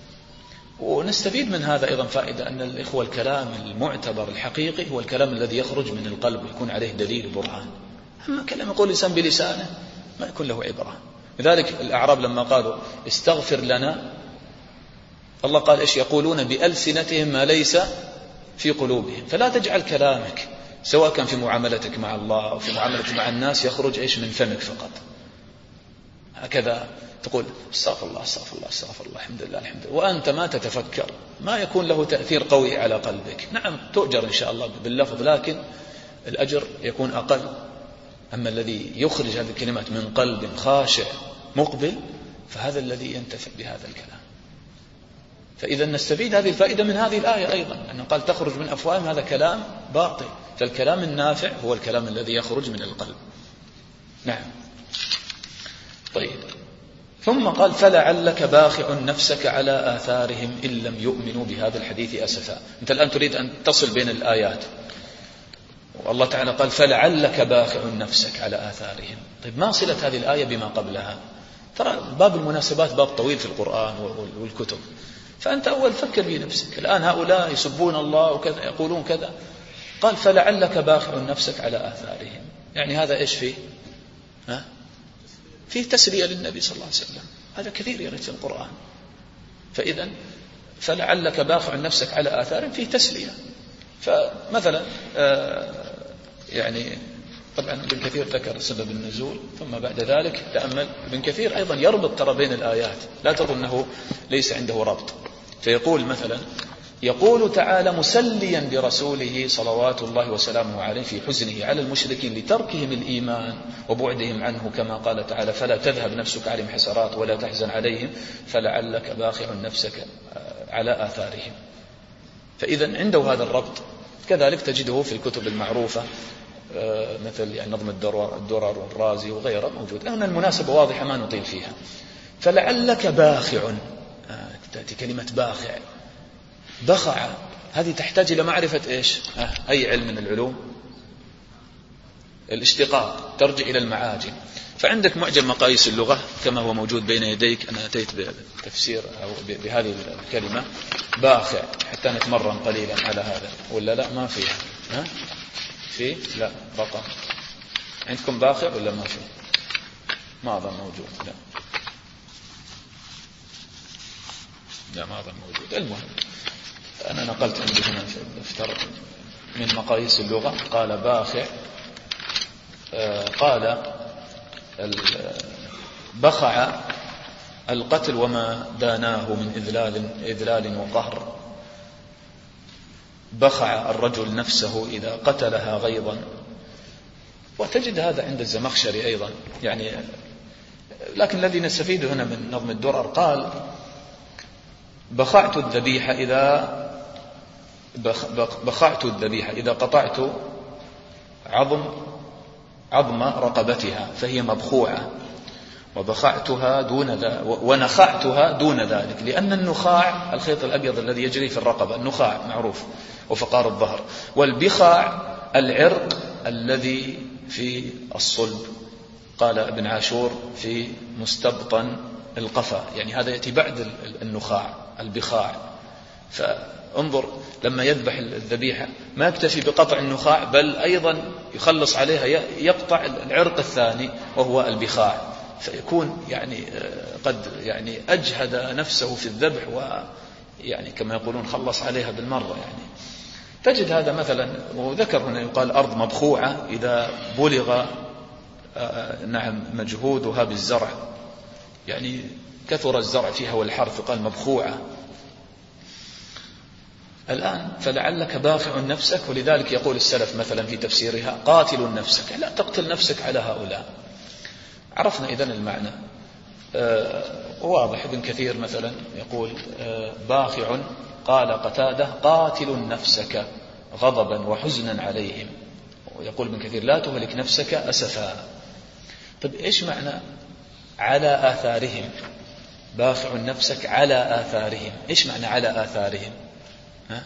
ونستفيد من هذا أيضا فائدة أن الإخوة الكلام المعتبر الحقيقي هو الكلام الذي يخرج من القلب ويكون عليه دليل وبرهان. أما كلام يقول الإنسان بلسانه ما يكون له عبرة. لذلك الأعراب لما قالوا استغفر لنا، الله قال إيش؟ يقولون بألسنتهم ما ليس في قلوبهم. فلا تجعل كلامك سواء كان في معاملتك مع الله أو في معاملتك مع الناس يخرج إيش من فمك فقط هكذا تقول استغفر الله استغفر الله استغفر الله الحمد لله الحمد لله، وأنت ما تتفكر، ما يكون له تأثير قوي على قلبك. نعم تؤجر إن شاء الله باللفظ، لكن الأجر يكون أقل. أما الذي يخرج هذه الكلمات من قلب خاشع مقبل فهذا الذي ينتفع بهذا الكلام. فإذا نستفيد هذه الفائدة من هذه الآية أيضا، أنه قال تخرج من أفواههم، هذا كلام باطل. فالكلام النافع هو الكلام الذي يخرج من القلب. نعم. طيب، ثم قال فلعلك باخع نفسك على آثارهم إن لم يؤمنوا بهذا الحديث أسفا. أنت الآن تريد أن تصل بين الآيات، والله تعالى قال فلعلك باخع نفسك على آثارهم. طيب، ما صلة هذه الآية بما قبلها؟ ترى باب المناسبات باب طويل في القرآن والكتب، فأنت أول فكر بنفسك. الآن هؤلاء يسبون الله وكذا يقولون كذا، قال فلعلك باخع نفسك على آثارهم، يعني هذا إيش فيه؟ ها؟ فيه تسلية للنبي صلى الله عليه وسلم، هذا كثير يرد في القرآن. فإذا فلعلك باخع نفسك على آثارهم فيه تسلية. فمثلا آه يعني طبعا ابن كثير ذكر سبب النزول، ثم بعد ذلك تأمل ابن كثير أيضا يربط ترى بين الآيات، لا تظن أنه ليس عنده ربط. فيقول مثلا يقول تعالى مسليا برسوله صلوات الله وسلامه عليه في حزنه على المشركين لتركهم الإيمان وبعدهم عنه، كما قال تعالى فلا تذهب نفسك عليهم حسرات ولا تحزن عليهم فلعلك باخع نفسك على آثارهم. فإذا عنده هذا الربط. كذلك تجده في الكتب المعروفة مثل يعني نظم الدرر والرازي وغيره موجود. هنا المناسبة واضحة ما نطيل فيها. فلعلك باخع، تأتي كلمة باخع، بخع هذه تحتاج إلى معرفة إيش؟ أي علم من العلوم؟ الاشتقاق ترجع إلى المعاجم. فعندك معجم مقاييس اللغة كما هو موجود بين يديك، أنا أتيت بتفسير أو بهذه الكلمة باخع حتى نتمرن قليلا على هذا، ولا لا ما فيه؟ ها في؟ لا بقى عندكم باخع ولا ما في؟ ما أظن موجود. لا لا ما أظن موجود. المهم أنا نقلت عندي هنا افترض من مقاييس اللغة قال باخع. آه قال بخع القتل وما داناه من إذلال, إذلال وقهر. بخع الرجل نفسه إذا قتلها غيظا. وتجد هذا عند الزمخشري أيضا يعني. لكن الذي نستفيده هنا من نظم الدرر قال بخعت الذبيحة إذا بخعت الذبيحة إذا قطعت عظم عظم رقبتها فهي مبخوعة، وبخعتها دون ذلك ونخعتها دون ذلك، لأن النخاع الخيط الأبيض الذي يجري في الرقبة، النخاع معروف وفقار الظهر، والبخاع العرق الذي في الصلب. قال ابن عاشور في مستبطن القفا، يعني هذا يأتي بعد النخاع البخاع. فانظر لما يذبح الذبيحة ما يكتفي بقطع النخاع، بل أيضا يخلص عليها يقطع العرق الثاني وهو البخاع، فيكون يعني قد يعني أجهد نفسه في الذبح، ويعني كما يقولون خلص عليها بالمرة يعني. تجد هذا مثلا، وذكر هنا يقال أرض مبخوعة إذا بلغ نعم مجهودها بالزرع، يعني كثر الزرع فيها والحرث، قال مبخوعة. الآن فلعلك باخع نفسك، ولذلك يقول السلف مثلا في تفسيرها قاتل نفسك، لا تقتل نفسك على هؤلاء. عرفنا إذن المعنى. آه واضح. ابن كثير مثلا يقول آه باخع، قال قتادة قاتل نفسك غضبا وحزنا عليهم. ويقول ابن كثير لا تهلك نفسك أسفا. طيب إيش معنى على آثارهم؟ باخع نفسك على آثارهم، إيش معنى على آثارهم؟ ها؟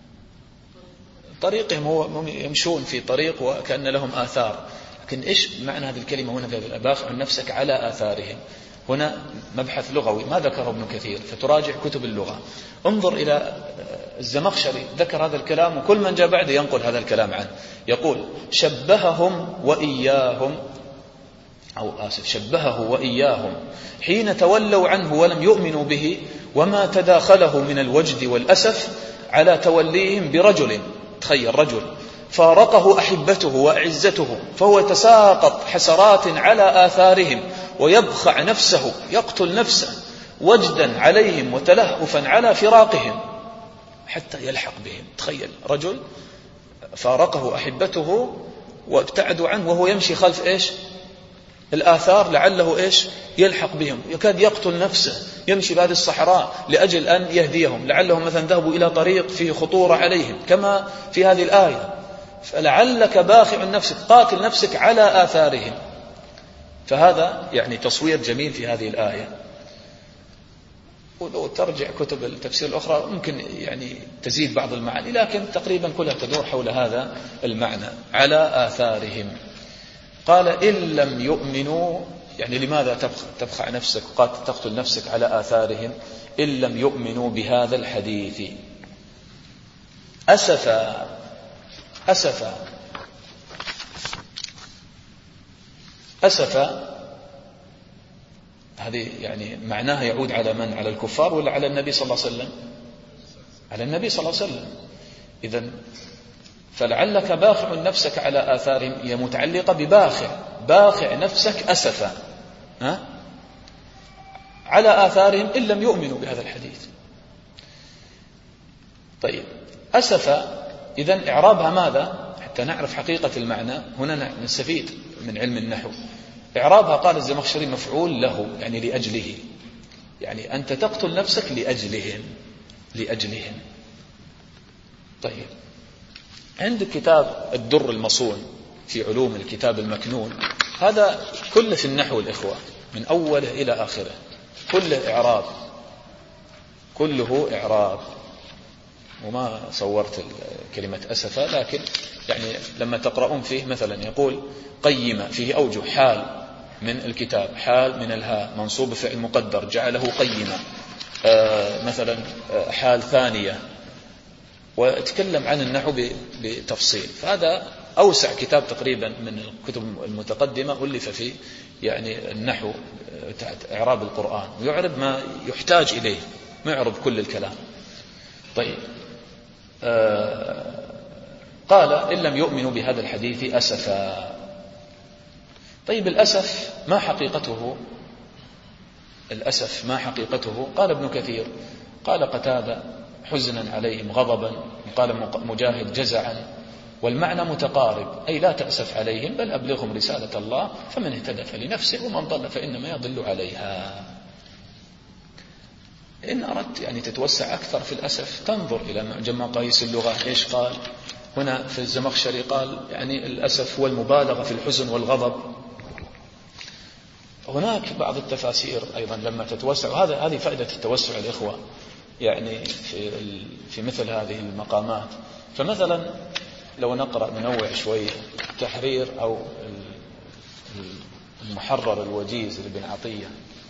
طريقهم هو يمشون في طريق وكأن لهم آثار، لكن إيش معنى هذه الكلمة هنا؟ باخع نفسك على آثارهم، هنا مبحث لغوي ما ذكره ابن كثير، فتراجع كتب اللغة. انظر إلى الزمخشري ذكر هذا الكلام، وكل من جاء بعده ينقل هذا الكلام عنه. يقول شبههم وإياهم، أو آسف شبهه وإياهم حين تولوا عنه ولم يؤمنوا به، وما تداخله من الوجد والأسف على توليهم برجل. تخيل رجل فارقه أحبته وأعزته، فهو يتساقط حسرات على آثارهم ويبخع نفسه، يقتل نفسه وجدا عليهم وتلهفا على فراقهم حتى يلحق بهم. تخيل رجل فارقه أحبته وابتعدوا عنه وهو يمشي خلف إيش؟ الآثار، لعله إيش؟ يلحق بهم، يكاد يقتل نفسه، يمشي بهذه الصحراء لأجل أن يهديهم، لعلهم مثلا ذهبوا إلى طريق فيه خطورة عليهم كما في هذه الآية. فلعلك باخع نفسك، قاتل نفسك على آثارهم. فهذا يعني تصوير جميل في هذه الآية. ولو ترجع كتب التفسير الأخرى ممكن يعني تزيد بعض المعاني، لكن تقريبا كلها تدور حول هذا المعنى على آثارهم. قال إن لم يؤمنوا، يعني لماذا تبخع نفسك وتقتل نفسك على آثارهم؟ إن لم يؤمنوا بهذا الحديث. أسفا أسفا أسفا هذه يعني معناها يعود على من؟ على الكفار ولا على النبي صلى الله عليه وسلم؟ على النبي صلى الله عليه وسلم. إذن فلعلك باخع نفسك على آثارهم هي متعلقة بباخع، باخع نفسك أسفا ها؟ على آثارهم إن لم يؤمنوا بهذا الحديث. طيب أسفا إذن إعرابها ماذا؟ حتى نعرف حقيقة المعنى. هنا نستفيد من علم النحو. إعرابها قال الزمخشري مفعول له، يعني لأجله، يعني أنت تقتل نفسك لأجلهم لأجلهم. طيب عندك كتاب الدر المصون في علوم الكتاب المكنون، هذا كله في النحو الإخوة من أوله إلى آخره، كله إعراب، كله إعراب. وما صورت كلمة أسفا، لكن يعني لما تقرؤون فيه مثلا يقول قيم، فيه أوجه: حال من الكتاب، حال من الهاء، منصوب فعل مقدر جعله قيما، آه مثلا آه حال ثانية، وتكلم عن النحو بتفصيل. فهذا أوسع كتاب تقريبا من الكتب المتقدمة ألف فيه يعني النحو إعراب القرآن، ويعرب ما يحتاج إليه، ما يعرب كل الكلام. طيب آه قال إن لم يؤمنوا بهذا الحديث أسفا. طيب الأسف ما حقيقته؟ الأسف ما حقيقته؟ قال ابن كثير، قال قتادة حزنا عليهم، غضبا، قال مجاهد جزعا، والمعنى متقارب، أي لا تأسف عليهم بل أبلغهم رسالة الله، فمن اهتدى فلنفسه ومن ضل فإنما يضل عليها. إن أردت يعني تتوسع أكثر في الأسف تنظر إلى معجم مقاييس اللغة. إيش قال هنا في الزمخشري؟ قال يعني الأسف هو المبالغة في الحزن والغضب. هناك بعض التفاسير أيضا لما تتوسع، وهذا هذه فائدة التوسع الإخوة يعني في في مثل هذه المقامات. فمثلا لو نقرأ ننوع شوي تحرير أو المحرر الوجيز لابن عطية،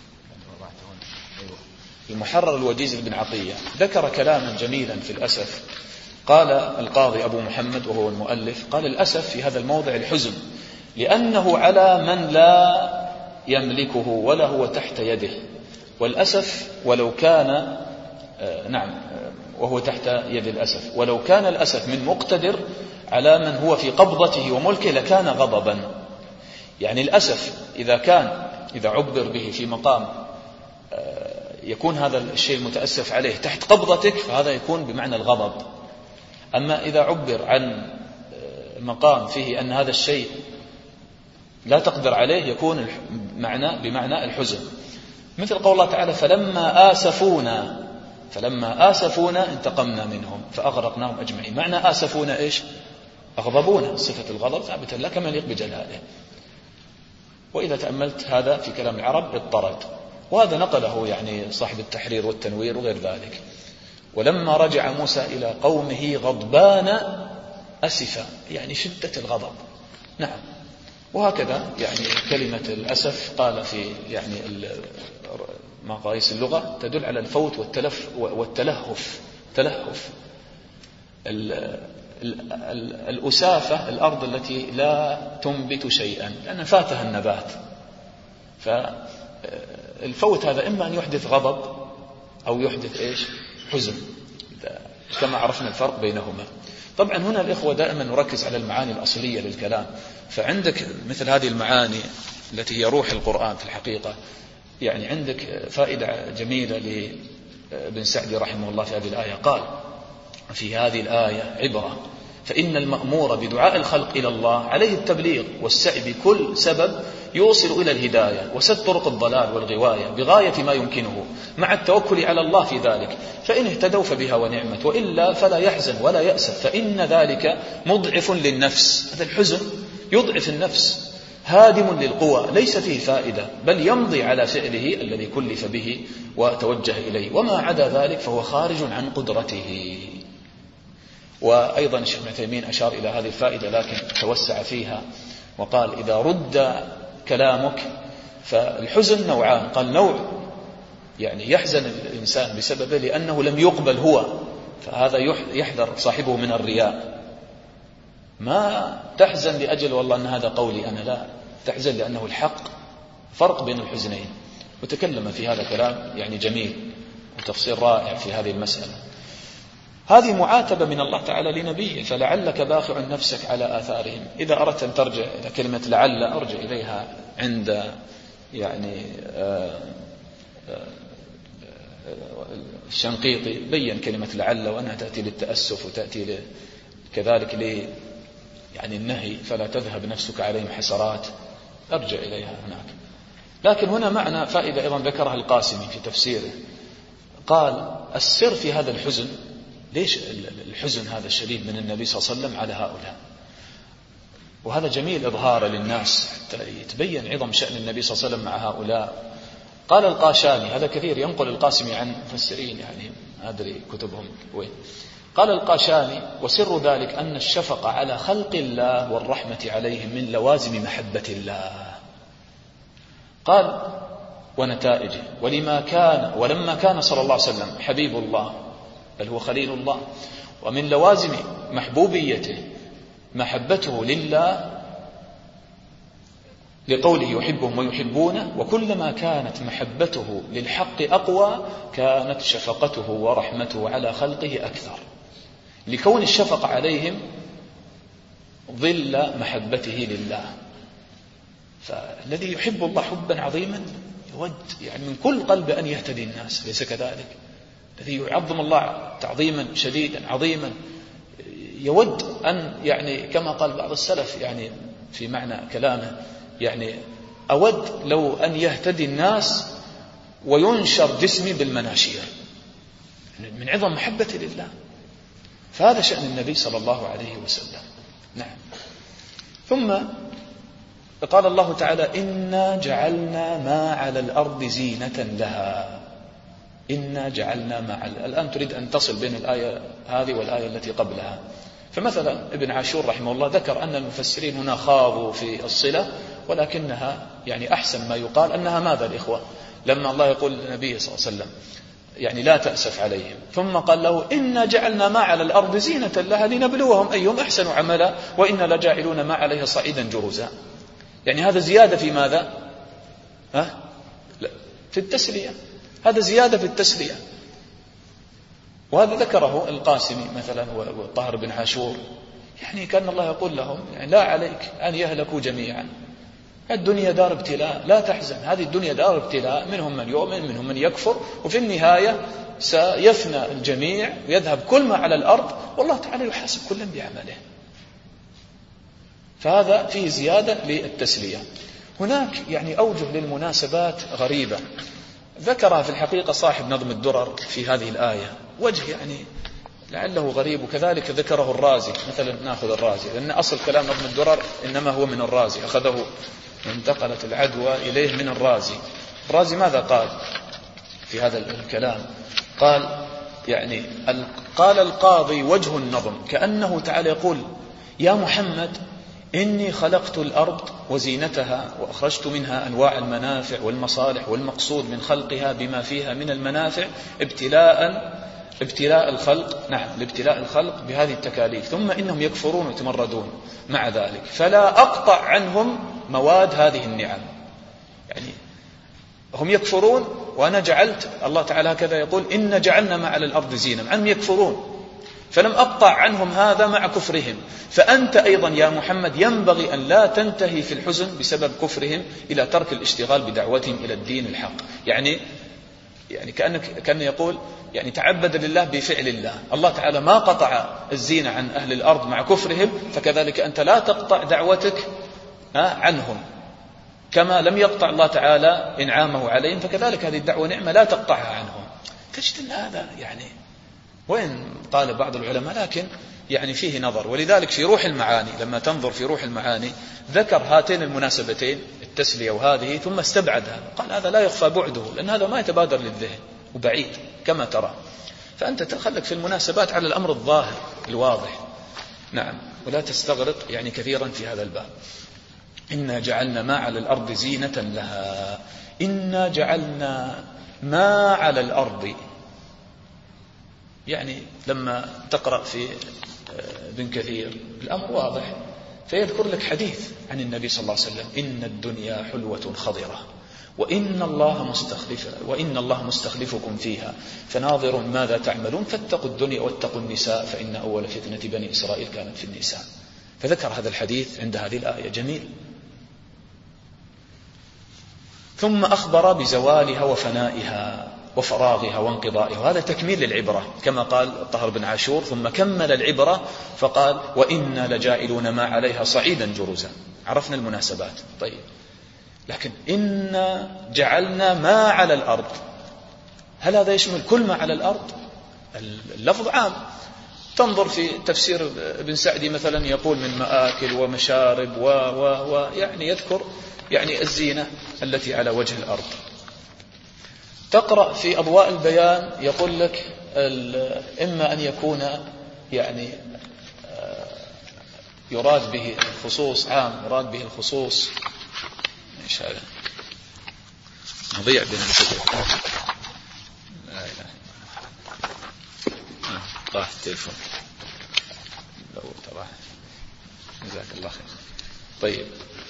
المحرر الوجيز لابن عطية ذكر كلاما جميلا في الأسف. قال القاضي أبو محمد وهو المؤلف، قال الأسف في هذا الموضع الحزن، لأنه على من لا يملكه ولا هو تحت يده، والأسف ولو كان آه نعم آه وهو تحت يد الأسف، ولو كان الأسف من مقتدر على من هو في قبضته وملكه لكان غضبا. يعني الأسف إذا كان إذا عبر به في مقام آه يكون هذا الشيء المتأسف عليه تحت قبضتك، فهذا يكون بمعنى الغضب. أما إذا عبر عن مقام فيه أن هذا الشيء لا تقدر عليه يكون معنى بمعنى الحزن. مثل قول الله تعالى فلما آسفونا فلما آسفونا انتقمنا منهم فأغرقناهم أجمعين. معنى آسفونا إيش؟ أغضبونا، صفة الغضب ثابتة لا كما يليق بجلاله. وإذا تأملت هذا في كلام العرب اضطرد، وهذا نقله يعني صاحب التحرير والتنوير وغير ذلك. ولما رجع موسى إلى قومه غضبان أسفا، يعني شدة الغضب. نعم. وهكذا يعني كلمة الأسف قال في يعني مقاييس اللغة تدل على الفوت والتلف والتلهف. تلهف الأسافة الأرض التي لا تنبت شيئا لأن فاتها النبات. فالفوت هذا إما أن يحدث غضب أو يحدث إيش؟ حزن، كما عرفنا الفرق بينهما. طبعا هنا الإخوة دائما نركز على المعاني الأصلية للكلام. فعندك مثل هذه المعاني التي هي روح القرآن في الحقيقة، يعني عندك فائدة جميلة لابن سعدي رحمه الله في هذه الآية. قال في هذه الآية عبرة، فإن المأمور بدعاء الخلق إلى الله عليه التبليغ والسعي بكل سبب يوصل إلى الهداية وسد طرق الضلال والغواية بغاية ما يمكنه مع التوكل على الله في ذلك، فإن اهتدوا فبها ونعمت، وإلا فلا يحزن ولا يأسف، فإن ذلك مضعف للنفس. هذا الحزن يضعف النفس، هادم للقوى، ليس فيه فائدة، بل يمضي على فعله الذي كلف به وتوجه إليه، وما عدا ذلك فهو خارج عن قدرته. وأيضا الشيخ ابن تيمية أشار إلى هذه الفائدة لكن توسع فيها وقال إذا رد كلامك فالحزن نوعان. قال نوع يعني يحزن الإنسان بسببه لأنه لم يقبل هو، فهذا يحذر صاحبه من الرياء. ما تحزن لأجل والله أن هذا قولي أنا، لا، تحزن لأنه الحق. فرق بين الحزنين. وتكلم في هذا كلام يعني جميل وتفسير رائع في هذه المسألة. هذه معاتبة من الله تعالى لنبيه، فلعلك باخع نفسك على آثارهم. إذا أردت أن ترجع إلى كلمة لعل أرجع إليها عند يعني آآ آآ الشنقيطي بين كلمة لعل وأنها تأتي للتأسف وتأتي كذلك ل يعني النهي، فلا تذهب نفسك عليهم حسرات، أرجع إليها هناك. لكن هنا معنى فائدة أيضا ذكرها القاسمي في تفسيره. قال السر في هذا الحزن، ليش الحزن هذا الشديد من النبي صلى الله عليه وسلم على هؤلاء؟ وهذا جميل إظهاره للناس حتى يتبين عظم شأن النبي صلى الله عليه وسلم مع هؤلاء. قال القاشاني، هذا كثير ينقل القاسمي عن مفسرين يعني ما أدري كتبهم وين، قال القاشاني: وسر ذلك أن الشفقة على خلق الله والرحمة عليهم من لوازم محبة الله. قال: ونتائجه. ولما كان ولما كان صلى الله عليه وسلم حبيب الله بل هو خليل الله، ومن لوازم محبوبيته محبته لله لقوله يحبهم ويحبونه، وكلما كانت محبته للحق أقوى كانت شفقته ورحمته على خلقه أكثر، لكون الشفقة عليهم ظل محبته لله. فالذي يحب الله حبا عظيما يود يعني من كل قلب أن يهتدي الناس، ليس كذلك؟ الذي يعظم الله تعظيما شديدا عظيما يود أن يعني كما قال بعض السلف يعني في معنى كلامه يعني أود لو أن يهتدي الناس وينشر جسمي بالمناشير من عظم محبتي لله. فهذا شأن النبي صلى الله عليه وسلم. نعم. ثم قال الله تعالى: إنا جعلنا ما على الأرض زينة لها. إنا جعلنا ما على. الآن تريد أن تصل بين الآية هذه والآية التي قبلها. فمثلا ابن عاشور رحمه الله ذكر أن المفسرين هنا خاضوا في الصلة، ولكنها يعني أحسن ما يقال أنها ماذا الإخوة؟ لما الله يقول للنبي صلى الله عليه وسلم يعني لا تأسف عليهم، ثم قال له: إنا جعلنا ما على الأرض زينة لها لنبلوهم أيهم أحسن عملا وإنا لجاعلون ما عليها صعيدا جرزا. يعني هذا زيادة في ماذا؟ ها؟ لا. في التسلية. هذا زيادة في التسلية. وهذا ذكره القاسمي مثلا وطاهر بن عاشور، يعني كان الله يقول لهم يعني لا عليك أن يهلكوا جميعا، الدنيا دار ابتلاء لا تحزن، هذه الدنيا دار ابتلاء، منهم من يؤمن منهم من يكفر، وفي النهاية سيفنى الجميع ويذهب كل ما على الأرض، والله تعالى يحاسب كل بعمله. فهذا فيه زيادة للتسلية. هناك يعني أوجه للمناسبات غريبة ذكرها في الحقيقة صاحب نظم الدرر في هذه الآية، وجه يعني لعله غريب، وكذلك ذكره الرازي. مثلا نأخذ الرازي لأن أصل كلام نظم الدرر إنما هو من الرازي، أخذه انتقلت العدوى إليه من الرازي. الرازي ماذا قال في هذا الكلام؟ قال يعني قال القاضي وجه النظم كأنه تعالى يقول: يا محمد إني خلقت الأرض وزينتها وأخرجت منها أنواع المنافع والمصالح، والمقصود من خلقها بما فيها من المنافع ابتلاء ابتلاء الخلق نعم لابتلاء الخلق بهذه التكاليف، ثم إنهم يكفرون ويتمردون مع ذلك، فلا أقطع عنهم مواد هذه النعم. يعني هم يكفرون وأنا جعلت، الله تعالى هكذا يقول: إن جعلنا ما على الأرض زينة، عنهم يكفرون فلم أقطع عنهم هذا مع كفرهم. فأنت أيضا يا محمد ينبغي أن لا تنتهي في الحزن بسبب كفرهم إلى ترك الاشتغال بدعوتهم إلى الدين الحق. يعني يعني كأنك كأن يقول يعني تعبد لله بفعل الله، الله تعالى ما قطع الزينة عن أهل الأرض مع كفرهم، فكذلك أنت لا تقطع دعوتك عنهم، كما لم يقطع الله تعالى إنعامه عليهم، فكذلك هذه الدعوة نعمة لا تقطعها عنهم. تجد أن هذا يعني وين قال بعض العلماء، لكن يعني فيه نظر. ولذلك في روح المعاني لما تنظر في روح المعاني ذكر هاتين المناسبتين التسلية وهذه، ثم استبعد هذا، قال هذا لا يخفى بعده لأن هذا ما يتبادر للذهن وبعيد كما ترى، فأنت تخلك في المناسبات على الأمر الظاهر الواضح. نعم. ولا تستغرق يعني كثيرا في هذا الباب. إنا جعلنا ما على الأرض زينة لها. إنا جعلنا ما على الأرض، يعني لما تقرأ في ابن كثير الأمر واضح، فيذكر لك حديث عن النبي صلى الله عليه وسلم: إن الدنيا حلوة خضرة وإن الله مستخلف وإن الله مستخلفكم فيها فناظر ماذا تعملون فاتقوا الدنيا واتقوا النساء فإن أول فتنة بني إسرائيل كانت في النساء. فذكر هذا الحديث عند هذه الآية جميل. ثم أخبر بزوالها وفنائها وفراغها وانقضائها، وهذا تكميل للعبرة كما قال طاهر بن عاشور، ثم كمل العبرة فقال: وإنا لجائلون ما عليها صعيدا جرزا. عرفنا المناسبات. طيب، لكن إنا جعلنا ما على الأرض، هل هذا يشمل كل ما على الأرض؟ اللفظ عام. تنظر في تفسير ابن سعدي مثلا يقول من مآكل ومشارب و و و يعني يذكر يعني الزينة التي على وجه الأرض. تقرأ في أضواء البيان يقول لك إما أن يكون يعني يراد به الخصوص عام، يراد به الخصوص. إيش هذا؟ نضيع بين الكتب. لا إله إلا الله. راح التليفون لو تراه. جزاك الله خير. طيب،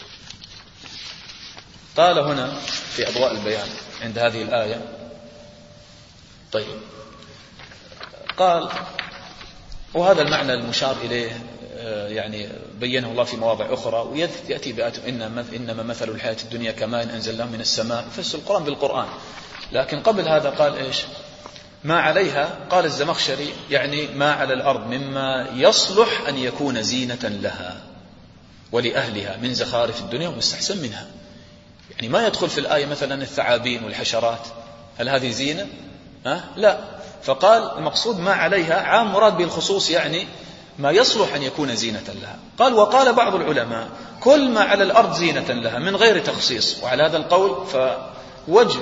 قال هنا في أضواء البيان عند هذه الآية. طيب، قال وهذا المعنى المشار إليه يعني بينه الله في مواضع أخرى، ويأتي بآية إنما مثل الحياة الدنيا كماء أنزلناه من السماء، يفسر القرآن بالقرآن. لكن قبل هذا قال إيش؟ ما عليها. قال الزمخشري يعني ما على الأرض مما يصلح أن يكون زينة لها ولأهلها من زخارف الدنيا ومستحسن منها. يعني ما يدخل في الآية مثلا الثعابين والحشرات، هل هذه زينة؟ أه؟ لا. فقال المقصود ما عليها عام، مراد بالخصوص يعني ما يصلح أن يكون زينة لها. قال وقال بعض العلماء كل ما على الأرض زينة لها من غير تخصيص. وعلى هذا القول فوجه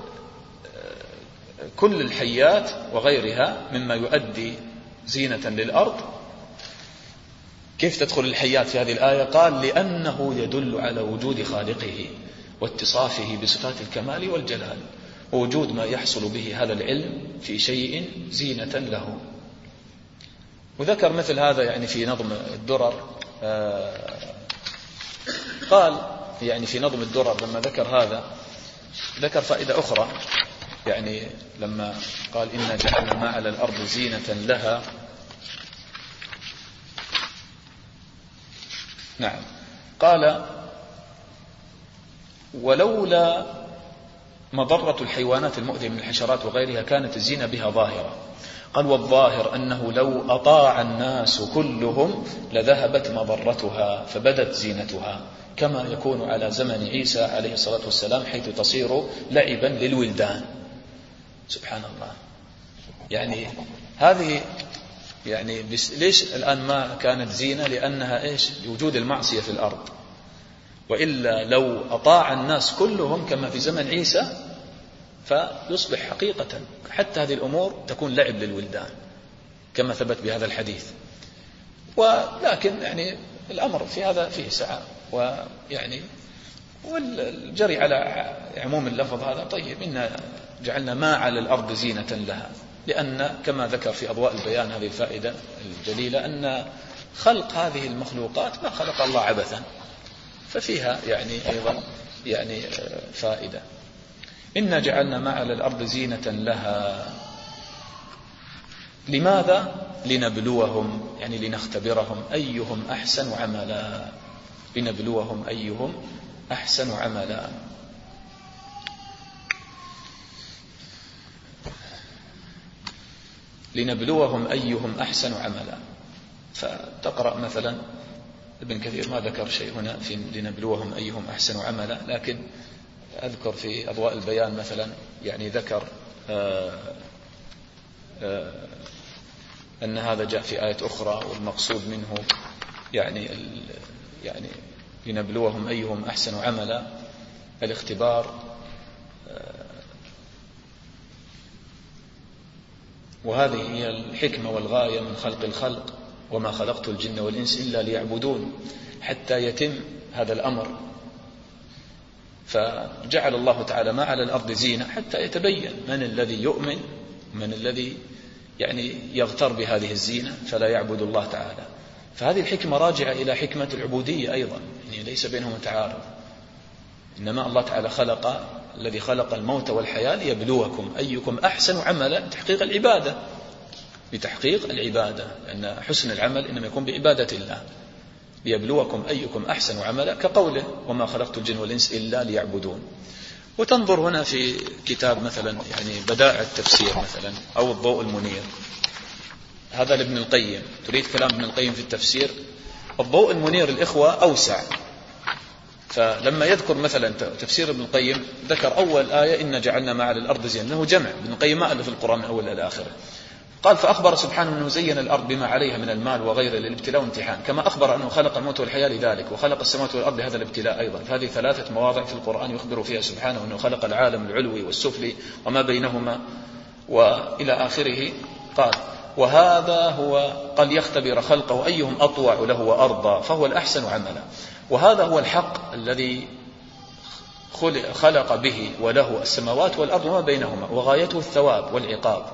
كل الحيات وغيرها مما يؤدي زينة للأرض. كيف تدخل الحيات في هذه الآية؟ قال لأنه يدل على وجود خالقه واتصافه بصفات الكمال والجلال، ووجود ما يحصل به هذا العلم في شيء زينة له. وذكر مثل هذا يعني في نظم الدرر. قال يعني في نظم الدرر لما ذكر هذا ذكر فائدة أخرى، يعني لما قال إنا جعلنا ما على الأرض زينة لها. نعم، قال ولولا مضرة الحيوانات المؤذية من الحشرات وغيرها كانت الزينة بها ظاهرة. قال والظاهر أنه لو أطاع الناس كلهم لذهبت مضرتها فبدت زينتها، كما يكون على زمن عيسى عليه الصلاة والسلام حيث تصير لعبا للولدان. سبحان الله. يعني هذه يعني ليش الآن ما كانت زينة؟ لأنها إيش؟ لوجود المعصية في الأرض. وإلا لو أطاع الناس كلهم كما في زمن عيسى فيصبح حقيقة حتى هذه الأمور تكون لعب للولدان كما ثبت بهذا الحديث. ولكن يعني الأمر في هذا فيه سعة، ويعني والجري على عموم اللفظ هذا طيب. إنا جعلنا ما على الأرض زينة لها، لأن كما ذكر في أضواء البيان هذه الفائدة الجليلة أن خلق هذه المخلوقات ما خلق الله عبثا، ففيها يعني أيضا يعني فائدة. إنا جعلنا ما على الأرض زينة لها. لماذا؟ لنبلوهم، يعني لنختبرهم أيهم أحسن عملا. لنبلوهم أيهم أحسن عملا. لنبلوهم أيهم أحسن عملا. فتقرأ مثلا ابن كثير ما ذكر شيء هنا في لنبلوهم أيهم أحسن عملا، لكن أذكر في أضواء البيان مثلا يعني ذكر آآ آآ أن هذا جاء في آية أخرى، والمقصود منه يعني يعني لنبلوهم أيهم أحسن عملا الاختبار. وهذه هي الحكمة والغاية من خلق الخلق، وما خلقت الجن والإنس إلا ليعبدون، حتى يتم هذا الأمر. فجعل الله تعالى ما على الأرض زينة حتى يتبين من الذي يؤمن من الذي يعني يغتر بهذه الزينة فلا يعبد الله تعالى. فهذه الحكمة راجعة إلى حكمة العبودية أيضا، يعني ليس بينهما تعارض. إنما الله تعالى خلق الذي خلق الموت والحياة ليبلوكم أيكم أحسن عملا، تحقيق العبادة، بتحقيق العبادة، لأن حسن العمل إنما يكون بعبادة الله. ليبلوكم أيكم أحسن عملا، كقوله وما خلقت الجن والإنس إلا ليعبدون. وتنظر هنا في كتاب مثلا يعني بدائع التفسير مثلا أو الضوء المنير، هذا لابن القيم. تريد كلام ابن القيم في التفسير؟ الضوء المنير الإخوة أوسع. فلما يذكر مثلا تفسير ابن القيم ذكر أول آية إن جعلنا ما على الأرض زينة، له جمع. ابن القيم ما ألف القرآن من أول إلى آخره. قال فأخبر سبحانه أنه زين الأرض بما عليها من المال وغيره للابتلاء والامتحان، كما أخبر أنه خلق الموت والحياة لذلك، وخلق السماوات والأرض لهذا الابتلاء أيضا. فهذه ثلاثة مواضع في القرآن يخبر فيها سبحانه أنه خلق العالم العلوي والسفلي وما بينهما وإلى آخره. قال وهذا هو قد يختبر خلقه أيهم أطوع له وأرضى فهو الأحسن عملا. وهذا هو الحق الذي خلق به وله السماوات والأرض وما بينهما، وغايته الثواب والعقاب،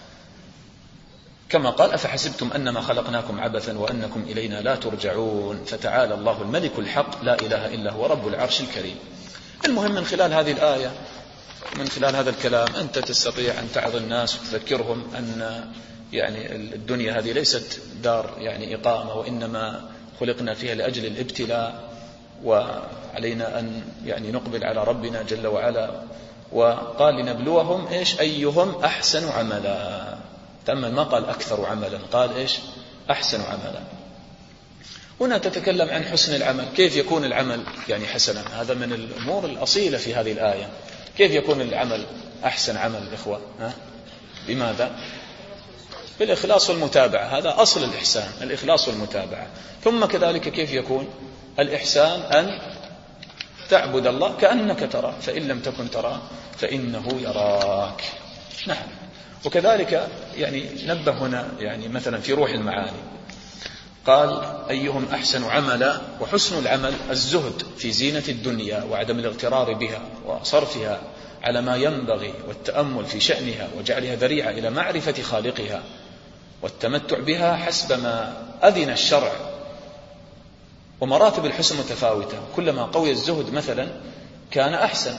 كما قال: أفحسبتم أنما خلقناكم عبثا وأنكم إلينا لا ترجعون. فتعالى الله الملك الحق لا إله إلا هو رب العرش الكريم. المهم من خلال هذه الآية، من خلال هذا الكلام، أنت تستطيع أن تعظ الناس وتذكرهم أن يعني الدنيا هذه ليست دار يعني إقامة، وإنما خلقنا فيها لأجل الابتلاء، وعلينا أن يعني نقبل على ربنا جل وعلا. وقال: لنبلوهم إيش أيهم أحسن عملا. تأمل، ما قال أكثر عملا، قال إيش أحسن عملا. هنا تتكلم عن حسن العمل، كيف يكون العمل يعني حسنا. هذا من الأمور الأصيلة في هذه الآية. كيف يكون العمل أحسن عمل الإخوة؟ ها؟ بماذا؟ بالإخلاص والمتابعة. هذا أصل الإحسان، الإخلاص والمتابعة. ثم كذلك كيف يكون الإحسان؟ أن تعبد الله كأنك تراه، فإن لم تكن تراه فإنه يراك. نعم. وكذلك يعني نبه هنا يعني مثلا في روح المعاني، قال: أيهم أحسن عملا. وحسن العمل الزهد في زينة الدنيا وعدم الاغترار بها وصرفها على ما ينبغي، والتأمل في شأنها وجعلها ذريعة إلى معرفة خالقها، والتمتع بها حسب ما أذن الشرع. ومراتب الحسن متفاوتة، كلما قوي الزهد مثلا كان أحسن،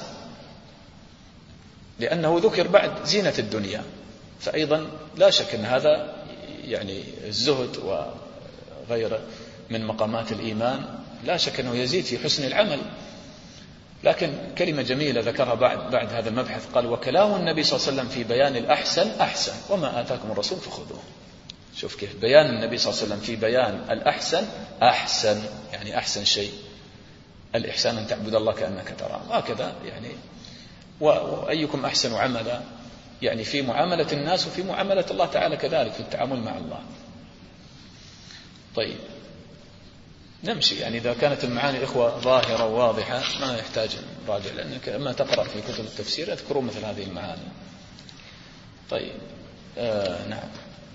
لأنه ذكر بعد زينة الدنيا. فأيضا لا شك أن هذا يعني الزهد وغيره من مقامات الإيمان لا شك أنه يزيد في حسن العمل. لكن كلمة جميلة ذكرها بعد, بعد هذا المبحث، قال: وكلام النبي صلى الله عليه وسلم في بيان الأحسن أحسن وما آتاكم الرسول فخذوه. شوف كيف بيان النبي صلى الله عليه وسلم في بيان الأحسن أحسن، يعني أحسن شيء الإحسان أن تعبد الله كأنك تراه. هكذا يعني. وأيكم أحسن عملا يعني في معاملة الناس وفي معاملة الله تعالى كذلك، في التعامل مع الله. طيب نمشي. يعني إذا كانت المعاني إخوة ظاهرة وواضحة ما يحتاج نراجع، لأنك لما تقرأ في كتب التفسير يذكرون مثل هذه المعاني. طيب آه نعم.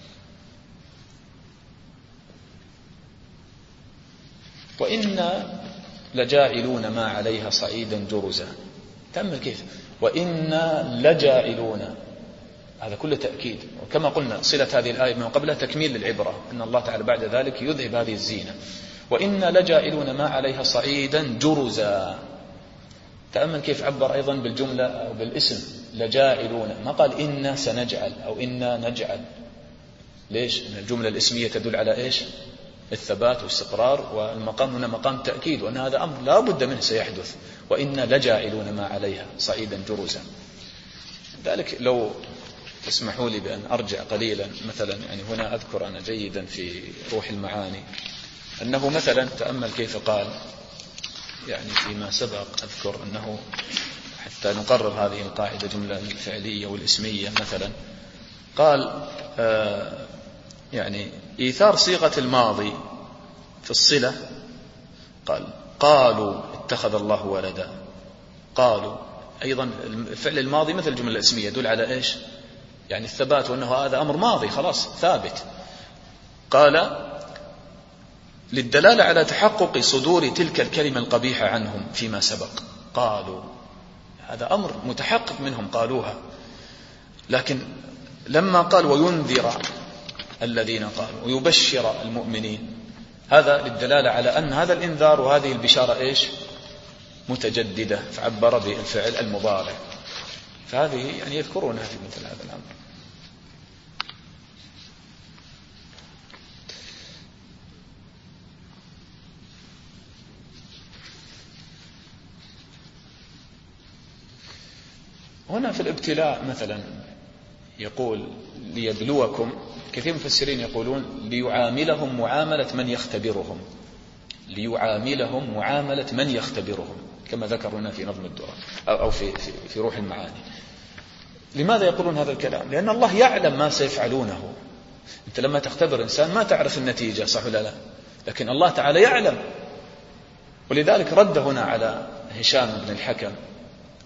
وإنا لجاعلون ما عليها صعيدا جرزا. تأمل كيف وإنا لجاعلون، هذا كله تأكيد. وكما قلنا صلة هذه الآية من قبلها تكميل للعبرة، أن الله تعالى بعد ذلك يذهب هذه الزينة. وإنا لجاعلون ما عليها صعيدا جرزا. تأمل كيف عبر أيضا بالجملة أو بالاسم لجاعلون، ما قال إنا سنجعل أو إنا نجعل. ليش؟ إن الجملة الاسمية تدل على إيش؟ الثبات والاستقرار، والمقام هنا مقام تأكيد، وأن هذا أمر لا بد منه سيحدث. وإنا لجاعلون ما عليها صعيدا جرزا. ذلك لو تسمحوا لي بأن أرجع قليلا، مثلا يعني هنا أذكر أنا جيدا في روح المعاني أنه مثلا تأمل كيف قال يعني فيما سبق، أذكر أنه حتى نقرر هذه القاعدة جملة الفعلية والاسمية مثلا، قال آه يعني إيثار صيغة الماضي في الصلة، قال قالوا اتخذ الله ولدا. قالوا أيضا الفعل الماضي مثل الجملة الاسمية يدل على إيش؟ يعني الثبات، وأنه هذا أمر ماضي خلاص ثابت. قال للدلالة على تحقق صدور تلك الكلمة القبيحة عنهم فيما سبق. قالوا هذا أمر متحقق منهم قالوها، لكن لما قال وينذر الذين قالوا ويبشر المؤمنين، هذا للدلالة على أن هذا الإنذار وهذه البشارة إيش؟ متجددة، فعبر بالفعل المضارع. فهذه يعني يذكرونها في مثل هذا الأمر. هنا في الابتلاء مثلا يقول ليبلوكم، كثير من المفسرين يقولون ليعاملهم معاملة من يختبرهم، ليعاملهم معاملة من يختبرهم، كما ذكر هنا في نظم الدرر أو في, في, في روح المعاني. لماذا يقولون هذا الكلام؟ لأن الله يعلم ما سيفعلونه. أنت لما تختبر إنسان ما تعرف النتيجة، صح ولا لا؟ لكن الله تعالى يعلم. ولذلك رد هنا على هشام بن الحكم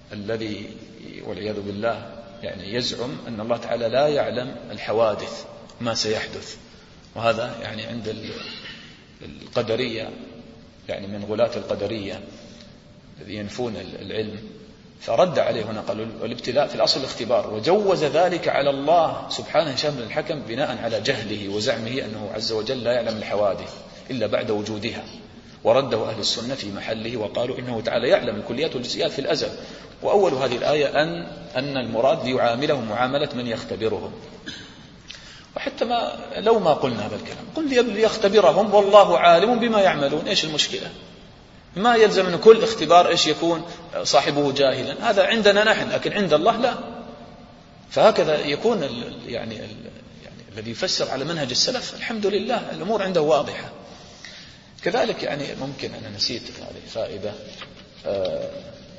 الذي والعياذ بالله يعني يزعم أن الله تعالى لا يعلم الحوادث ما سيحدث. وهذا يعني عند القدرية، يعني من غلاة القدرية الذي ينفون العلم، فرد عليه هنا قالوا الابتلاء في الأصل الاختبار، وجوز ذلك على الله سبحانه هشام بن الحكم بناء على جهله وزعمه أنه عز وجل لا يعلم الحوادث إلا بعد وجودها، ورده أهل السنة في محله وقالوا إنه تعالى يعلم الكليات والجزئيات في الأزل. وأول هذه الآية أن أن المراد ليعاملهم معاملة من يختبرهم. وحتى ما لو ما قلنا هذا الكلام، قل ليختبرهم والله عالم بما يعملون، إيش المشكلة؟ ما يلزم أن كل اختبار إيش يكون صاحبه جاهلا، هذا عندنا نحن، لكن عند الله لا. فهكذا يكون ال يعني, ال يعني الذي يفسر على منهج السلف الحمد لله الأمور عنده واضحة. كذلك يعني ممكن أنا نسيت هذه فائدة، آه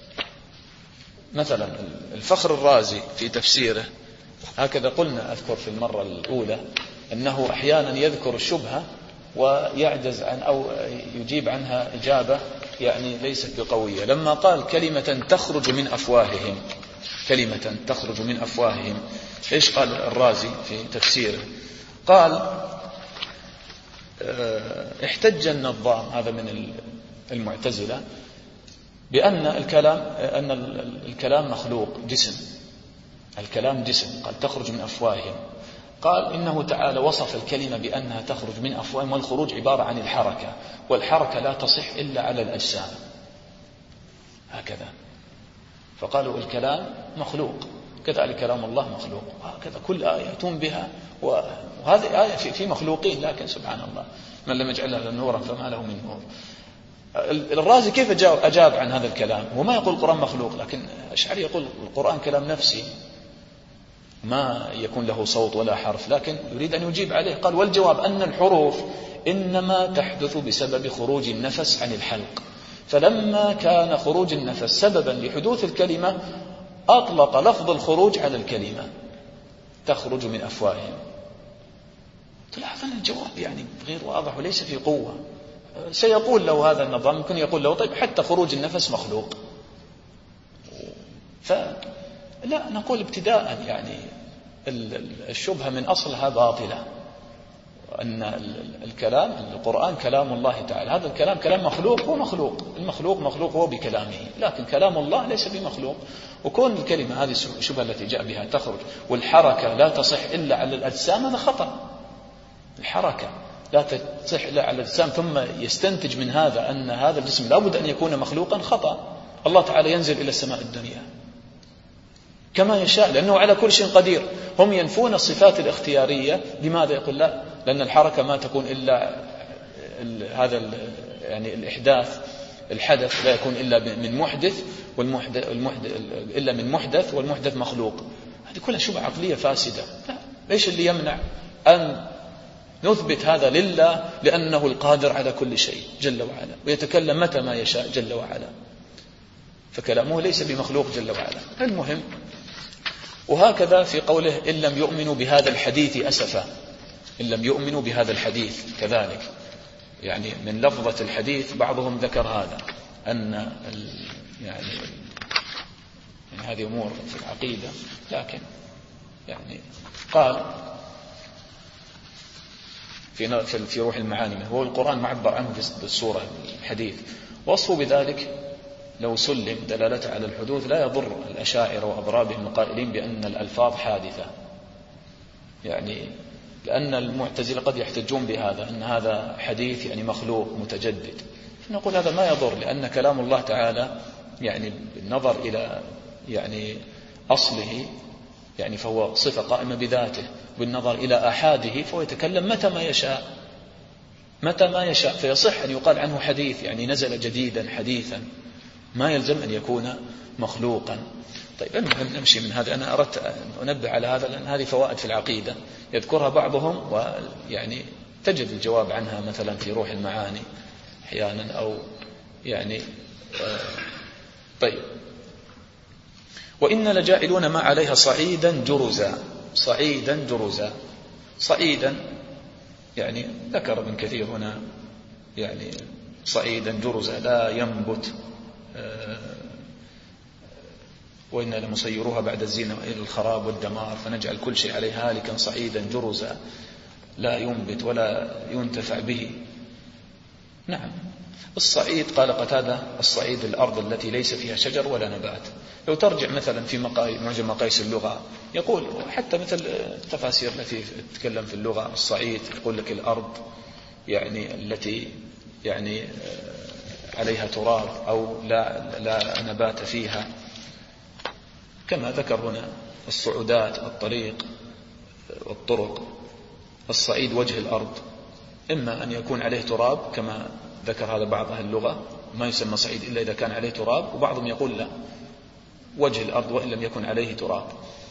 مثلا الفخر الرازي في تفسيره هكذا قلنا، أذكر في المرة الأولى أنه أحيانا يذكر الشبهة ويعجز عن أو يجيب عنها إجابة يعني ليست بقوية. لما قال كلمة تخرج من أفواههم، كلمة تخرج من أفواههم، إيش قال الرازي في تفسيره؟ قال احتج النظام، هذا من المعتزلة، بأن الكلام أن الكلام مخلوق جسم، الكلام جسم، قال تخرج من أفواههم. قال إنه تعالى وصف الكلمة بأنها تخرج من أفواههم، والخروج عبارة عن الحركة، والحركة لا تصح إلا على الأجسام، هكذا. فقالوا الكلام مخلوق، كذلك كلام الله مخلوق، وهكذا كل آية يأتون بها، وهذه آية في مخلوقين، لكن سبحان الله من لم يجعل له نورا فما له من نور. الرازي كيف أجاب عن هذا الكلام؟ هو ما يقول القرآن مخلوق، لكن الأشعري يقول القرآن كلام نفسي ما يكون له صوت ولا حرف، لكن يريد أن يجيب عليه. قال والجواب أن الحروف إنما تحدث بسبب خروج النفس عن الحلق، فلما كان خروج النفس سببا لحدوث الكلمة أطلق لفظ الخروج على الكلمة تخرج من أفواههم. تلاحظ أن الجواب يعني غير واضح وليس في قوة. سيقول له هذا النظام، يمكن يقول له طيب حتى خروج النفس مخلوق. فلا نقول ابتداء يعني الشبهة من أصلها باطلة، أن الكلام القرآن كلام الله تعالى، هذا الكلام كلام مخلوق، هو مخلوق، المخلوق مخلوق هو بكلامه، لكن كلام الله ليس بمخلوق. وكون الكلمة هذه الشبهة التي جاء بها تخرج والحركة لا تصح إلا على الأجسام، هذا خطأ. الحركة لا تصح إلا على الأجسام ثم يستنتج من هذا أن هذا الجسم لابد أن يكون مخلوقا، خطأ. الله تعالى ينزل إلى السماء الدنيا كما يشاء لأنه على كل شيء قدير. هم ينفون الصفات الاختيارية، لماذا؟ يقول لا، لأن الحركة ما تكون إلا هذا يعني الإحداث، الحدث لا يكون إلا من محدث، والمحدث المحدث إلا من محدث، والمحدث مخلوق. هذه كلها شبهة عقلية فاسدة. لا، ليش اللي يمنع أن نثبت هذا لله؟ لأنه القادر على كل شيء جل وعلا، ويتكلم متى ما يشاء جل وعلا، فكلامه ليس بمخلوق جل وعلا. المهم، وهكذا في قوله إن لم يؤمنوا بهذا الحديث أسفا، إن لم يؤمنوا بهذا الحديث كذلك، يعني من لفظة الحديث بعضهم ذكر هذا أن يعني, يعني هذه أمور في العقيدة، لكن يعني قال في في روح المعاني هو القرآن معبر عنه في السورة الحديث، وصفه بذلك لو سلم دلالته على الحدوث لا يضر الأشاعرة وأضرابهم القائلين بأن الألفاظ حادثة، يعني لأن المعتزلة قد يحتجون بهذا أن هذا حديث يعني مخلوق متجدد، فنقول هذا ما يضر، لأن كلام الله تعالى يعني بالنظر إلى يعني أصله يعني فهو صفة قائمة بذاته، بالنظر إلى أحاده فهو يتكلم متى ما يشاء، متى ما يشاء، فيصح أن يقال عنه حديث يعني نزل جديدا حديثا، ما يلزم أن يكون مخلوقا. طيب المهم نمشي من هذا. أنا أردت أن أنبه على هذا لأن هذه فوائد في العقيدة يذكرها بعضهم، ويعني تجد الجواب عنها مثلا في روح المعاني أحيانا، أو يعني آه طيب. وإن لجاعلون ما عليها صعيدا جرزا، صعيدا جرزا، صعيدا يعني ذكر ابن كثير هنا يعني صعيدا جرزا لا ينبت وإنا لمسيروها بعد الزينة إلى الخراب والدمار فنجعل كل شيء عليه هالكا صعيدا جرزا لا ينبت ولا ينتفع به. نعم. الصعيد قال قتادة الصعيد الأرض التي ليس فيها شجر ولا نبات. لو ترجع مثلا في معجم مقاييس اللغة يقول حتى مثل التفاسير التي تتكلم في اللغة الصعيد يقول لك الأرض يعني التي يعني عليها تراب أو لا, لا نبات فيها، كما ذكر هنا الصعودات الطريق والطرق. الصعيد وجه الأرض إما أن يكون عليه تراب كما ذكر هذا بعض أهل اللغة ما يسمى صعيد إلا إذا كان عليه تراب، وبعضهم يقول لا وجه الأرض وإن لم يكن عليه تراب.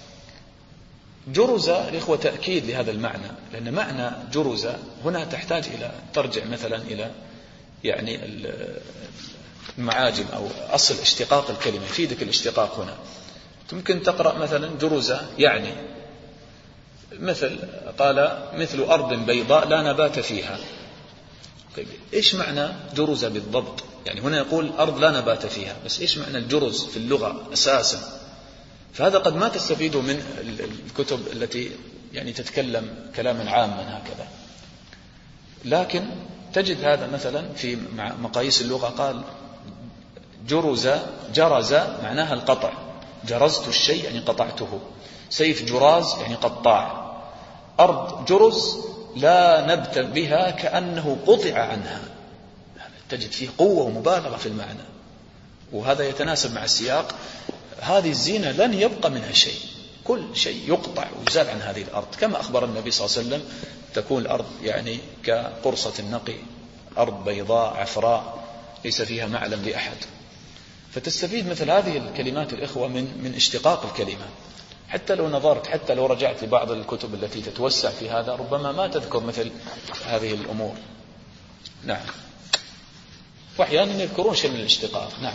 جرزة الإخوة تأكيد لهذا المعنى، لأن معنى جرزة هنا تحتاج إلى ترجع مثلا إلى يعني المعاجم أو أصل اشتقاق الكلمة يفيدك الاشتقاق هنا. ممكن تقرأ مثلا جرزة يعني مثل قال مثل أرض بيضاء لا نبات فيها. طيب إيش معنى جرزة بالضبط؟ يعني هنا يقول أرض لا نبات فيها، بس إيش معنى الجرز في اللغة أساسا؟ فهذا قد ما تستفيده من الكتب التي يعني تتكلم كلاما عاما هكذا، لكن تجد هذا مثلا في مقاييس اللغة قال جرز جرز معناها القطع، جرزت الشيء يعني قطعته، سيف جراز يعني قطاع، أرض جرز لا نبت بها كأنه قطع عنها. تجد فيه قوة ومبالغة في المعنى، وهذا يتناسب مع السياق. هذه الزينة لن يبقى منها شيء، كل شيء يقطع ويزال عن هذه الأرض، كما أخبر النبي صلى الله عليه وسلم تكون الأرض يعني كقرصة النقي، أرض بيضاء عفراء ليس فيها معلم لأحد. فتستفيد مثل هذه الكلمات الإخوة من من اشتقاق الكلمة. حتى لو نظرت حتى لو رجعت لبعض الكتب التي تتوسع في هذا ربما ما تذكر مثل هذه الأمور. نعم. وأحيانا يذكرون شيء من الاشتقاق. نعم.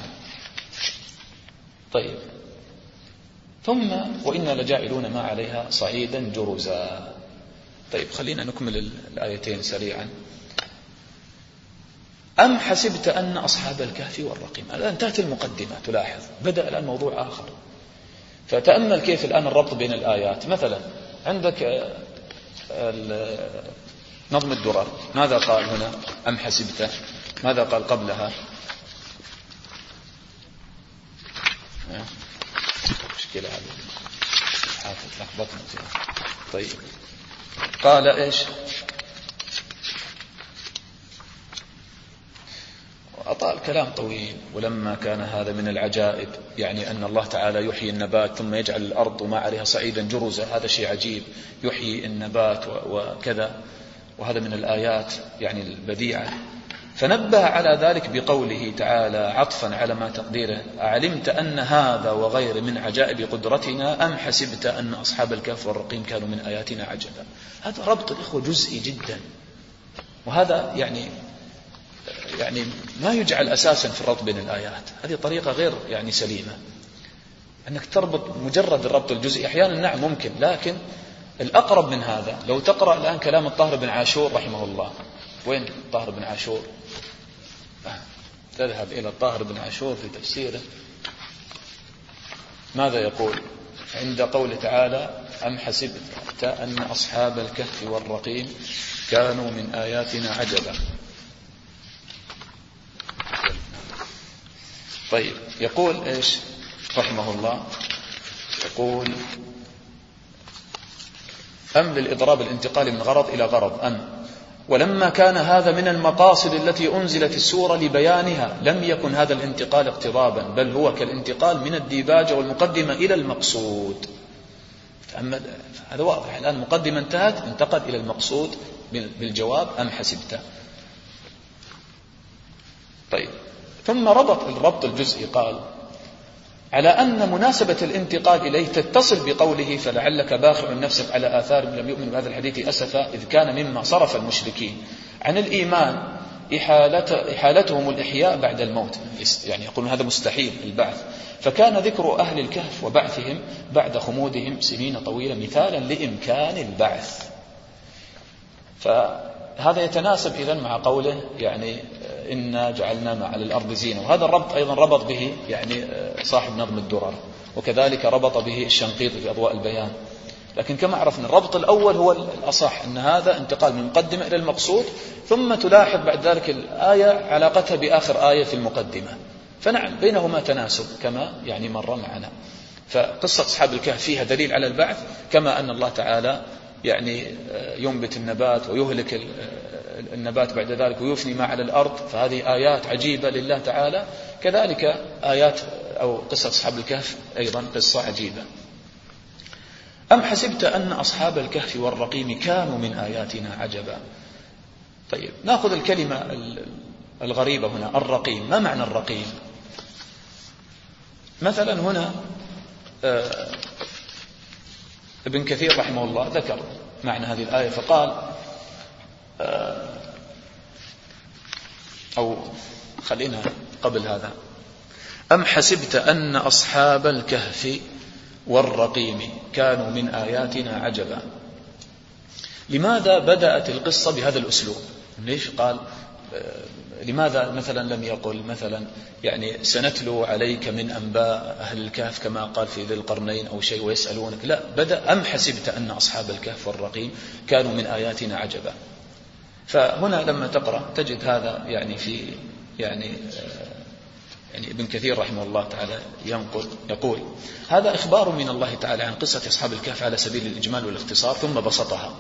طيب. ثم وإنا لجاعلون ما عليها صعيدا جرزا. طيب خلينا نكمل الآيتين سريعا. أم حسبت أن أصحاب الكهف والرقيم، الآن انتهت المقدمة، تلاحظ بدأ الآن موضوع آخر. فتأمل كيف الآن الربط بين الآيات. مثلا عندك نظم الدرر ماذا قال هنا؟ أم حسبت. ماذا قال قبلها؟ مشكلة هذه حافظ لخبطنا فيها. طيب قال إيش؟ أطال كلام طويل. ولما كان هذا من العجائب، يعني أن الله تعالى يحيي النبات ثم يجعل الأرض وما عليها صعيدا جرزا، هذا شيء عجيب، يحيي النبات وكذا، وهذا من الآيات يعني البديعة. فنبه على ذلك بقوله تعالى عطفا على ما تقديره أعلمت أن هذا وغير من عجائب قدرتنا أم حسبت أن أصحاب الكهف والرقيم كانوا من آياتنا عجبا. هذا ربط الإخوة جزئي جدا، وهذا يعني يعني ما يجعل أساسا في الربط بين الآيات. هذه طريقة غير يعني سليمة، أنك تربط مجرد الربط الجزئي. أحيانا نعم ممكن، لكن الأقرب من هذا لو تقرأ الآن كلام الطاهر بن عاشور رحمه الله. وين الطاهر بن عاشور؟ تذهب إلى الطاهر بن عاشور في تفسيره ماذا يقول عند قوله تعالى أم حسبت أن أصحاب الكهف والرقيم كانوا من آياتنا عجبا. طيب يقول إيش رحمه الله؟ يقول أم للإضراب الانتقالي من غرض إلى غرض. أم ولما كان هذا من المقاصد التي أنزلت السورة لبيانها لم يكن هذا الانتقال اقترابا، بل هو كالانتقال من الديباجة والمقدمة إلى المقصود. هذا واضح. الآن المقدمة انتهت، انتقل إلى المقصود بالجواب أم حسبت. طيب ثم ربط الربط الجزئي قال على أن مناسبة الانتقال إليه تتصل بقوله فلعلك باخع نفسك على آثار لم يؤمن بهذا الحديث أسفا إذ كان مما صرف المشركين عن الإيمان إحالة إحالتهم الإحياء بعد الموت. يعني يقولون هذا مستحيل البعث، فكان ذكر أهل الكهف وبعثهم بعد خمودهم سنين طويلة مثالا لإمكان البعث. فهذا يتناسب إذن مع قوله يعني إنا جعلنا ما على الأرض زينة، وهذا الربط أيضا ربط به يعني صاحب نظم الدرر وكذلك ربط به الشنقيطي في أضواء البيان. لكن كما عرفنا الربط الأول هو الأصح، أن هذا انتقال من المقدمة إلى المقصود، ثم تلاحظ بعد ذلك الآية علاقتها بآخر آية في المقدمة، فنعم بينهما تناسب كما يعني مر معنا. فقصة أصحاب الكهف فيها دليل على البعث، كما أن الله تعالى يعني ينبت النبات ويهلك النبات بعد ذلك ويفني ما على الأرض، فهذه آيات عجيبة لله تعالى. كذلك آيات أو قصة أصحاب الكهف أيضا قصة عجيبة. أم حسبت أن أصحاب الكهف والرقيم كانوا من آياتنا عجبا. طيب نأخذ الكلمة الغريبة هنا، الرقيم. ما معنى الرقيم؟ مثلا هنا ابن كثير رحمه الله ذكر معنى هذه الآية فقال، أو خلينا قبل هذا، أم حسبت أن أصحاب الكهف والرقيم كانوا من آياتنا عجبا. لماذا بدأت القصة بهذا الأسلوب؟ ليش قال لماذا مثلا لم يقل مثلا يعني سنتلو عليك من أنباء أهل الكهف كما قال في ذي القرنين أو شيء ويسألونك؟ لا، بدأ أم حسبت أن أصحاب الكهف والرقيم كانوا من آياتنا عجبا. فهنا لما تقرأ تجد هذا يعني في يعني يعني ابن كثير رحمه الله تعالى ينقل يقول هذا إخبار من الله تعالى عن قصة أصحاب الكهف على سبيل الإجمال والاختصار، ثم بسطها.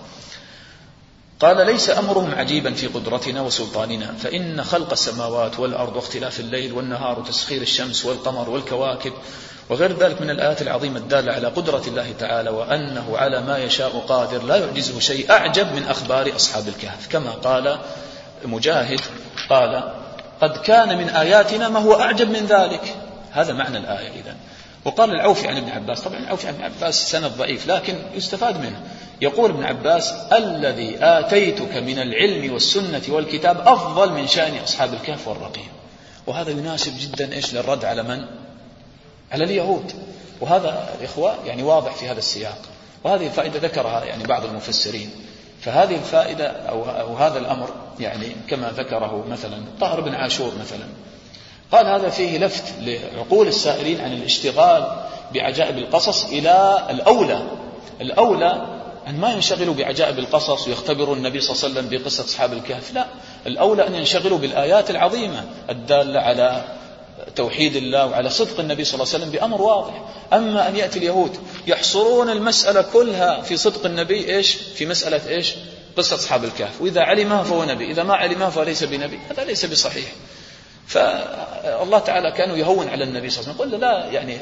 قال ليس أمرهم عجيبا في قدرتنا وسلطاننا، فإن خلق السماوات والأرض واختلاف الليل والنهار وتسخير الشمس والقمر والكواكب وغير ذلك من الآيات العظيمة الدالة على قدرة الله تعالى وأنه على ما يشاء قادر لا يعجزه شيء أعجب من أخبار أصحاب الكهف. كما قال مجاهد قال قد كان من آياتنا ما هو أعجب من ذلك. هذا معنى الآية إذن. وقال العوفي عن ابن عباس، طبعا العوفي عن ابن عباس سند ضعيف لكن يستفاد منه، يقول ابن عباس الذي آتيتك من العلم والسنة والكتاب أفضل من شأن أصحاب الكهف والرقيم. وهذا يناسب جدا إيش للرد على من؟ على اليهود. وهذا إخوة يعني واضح في هذا السياق، وهذه الفائدة ذكرها يعني بعض المفسرين. فهذه الفائدة أو, أو هذا الأمر يعني كما ذكره مثلا طاهر بن عاشور مثلا، قال هذا فيه لفت لعقول السائلين عن الاشتغال بعجائب القصص إلى الأولى. الأولى أن ما ينشغلوا بعجائب القصص ويختبروا النبي صلى الله عليه وسلم بقصة أصحاب الكهف، لا، الأولى أن ينشغلوا بالآيات العظيمة الدالة على توحيد الله وعلى صدق النبي صلى الله عليه وسلم بأمر واضح. أما أن يأتي اليهود يحصرون المسألة كلها في صدق النبي إيش في مسألة إيش قصة أصحاب الكهف، وإذا علمها فهو نبي، إذا ما علمها فليس بنبي، هذا ليس بصحيح. فالله تعالى كانوا يهون على النبي صلى الله عليه وسلم، قل لا يعني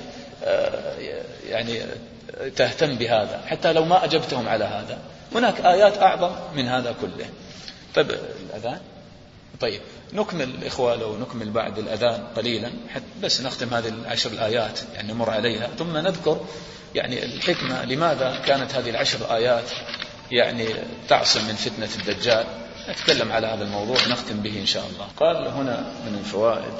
يعني تهتم بهذا حتى لو ما أجبتهم على هذا، هناك آيات أعظم من هذا كله. طيب الأذان، طيب نكمل الإخوة لو نكمل بعد الأذان قليلا حتى بس نختم هذه العشر الآيات يعني نمر عليها، ثم نذكر يعني الحكمة لماذا كانت هذه العشر آيات يعني تعصم من فتنة الدجال. نتكلم على هذا الموضوع نختم به إن شاء الله. قال هنا من الفوائد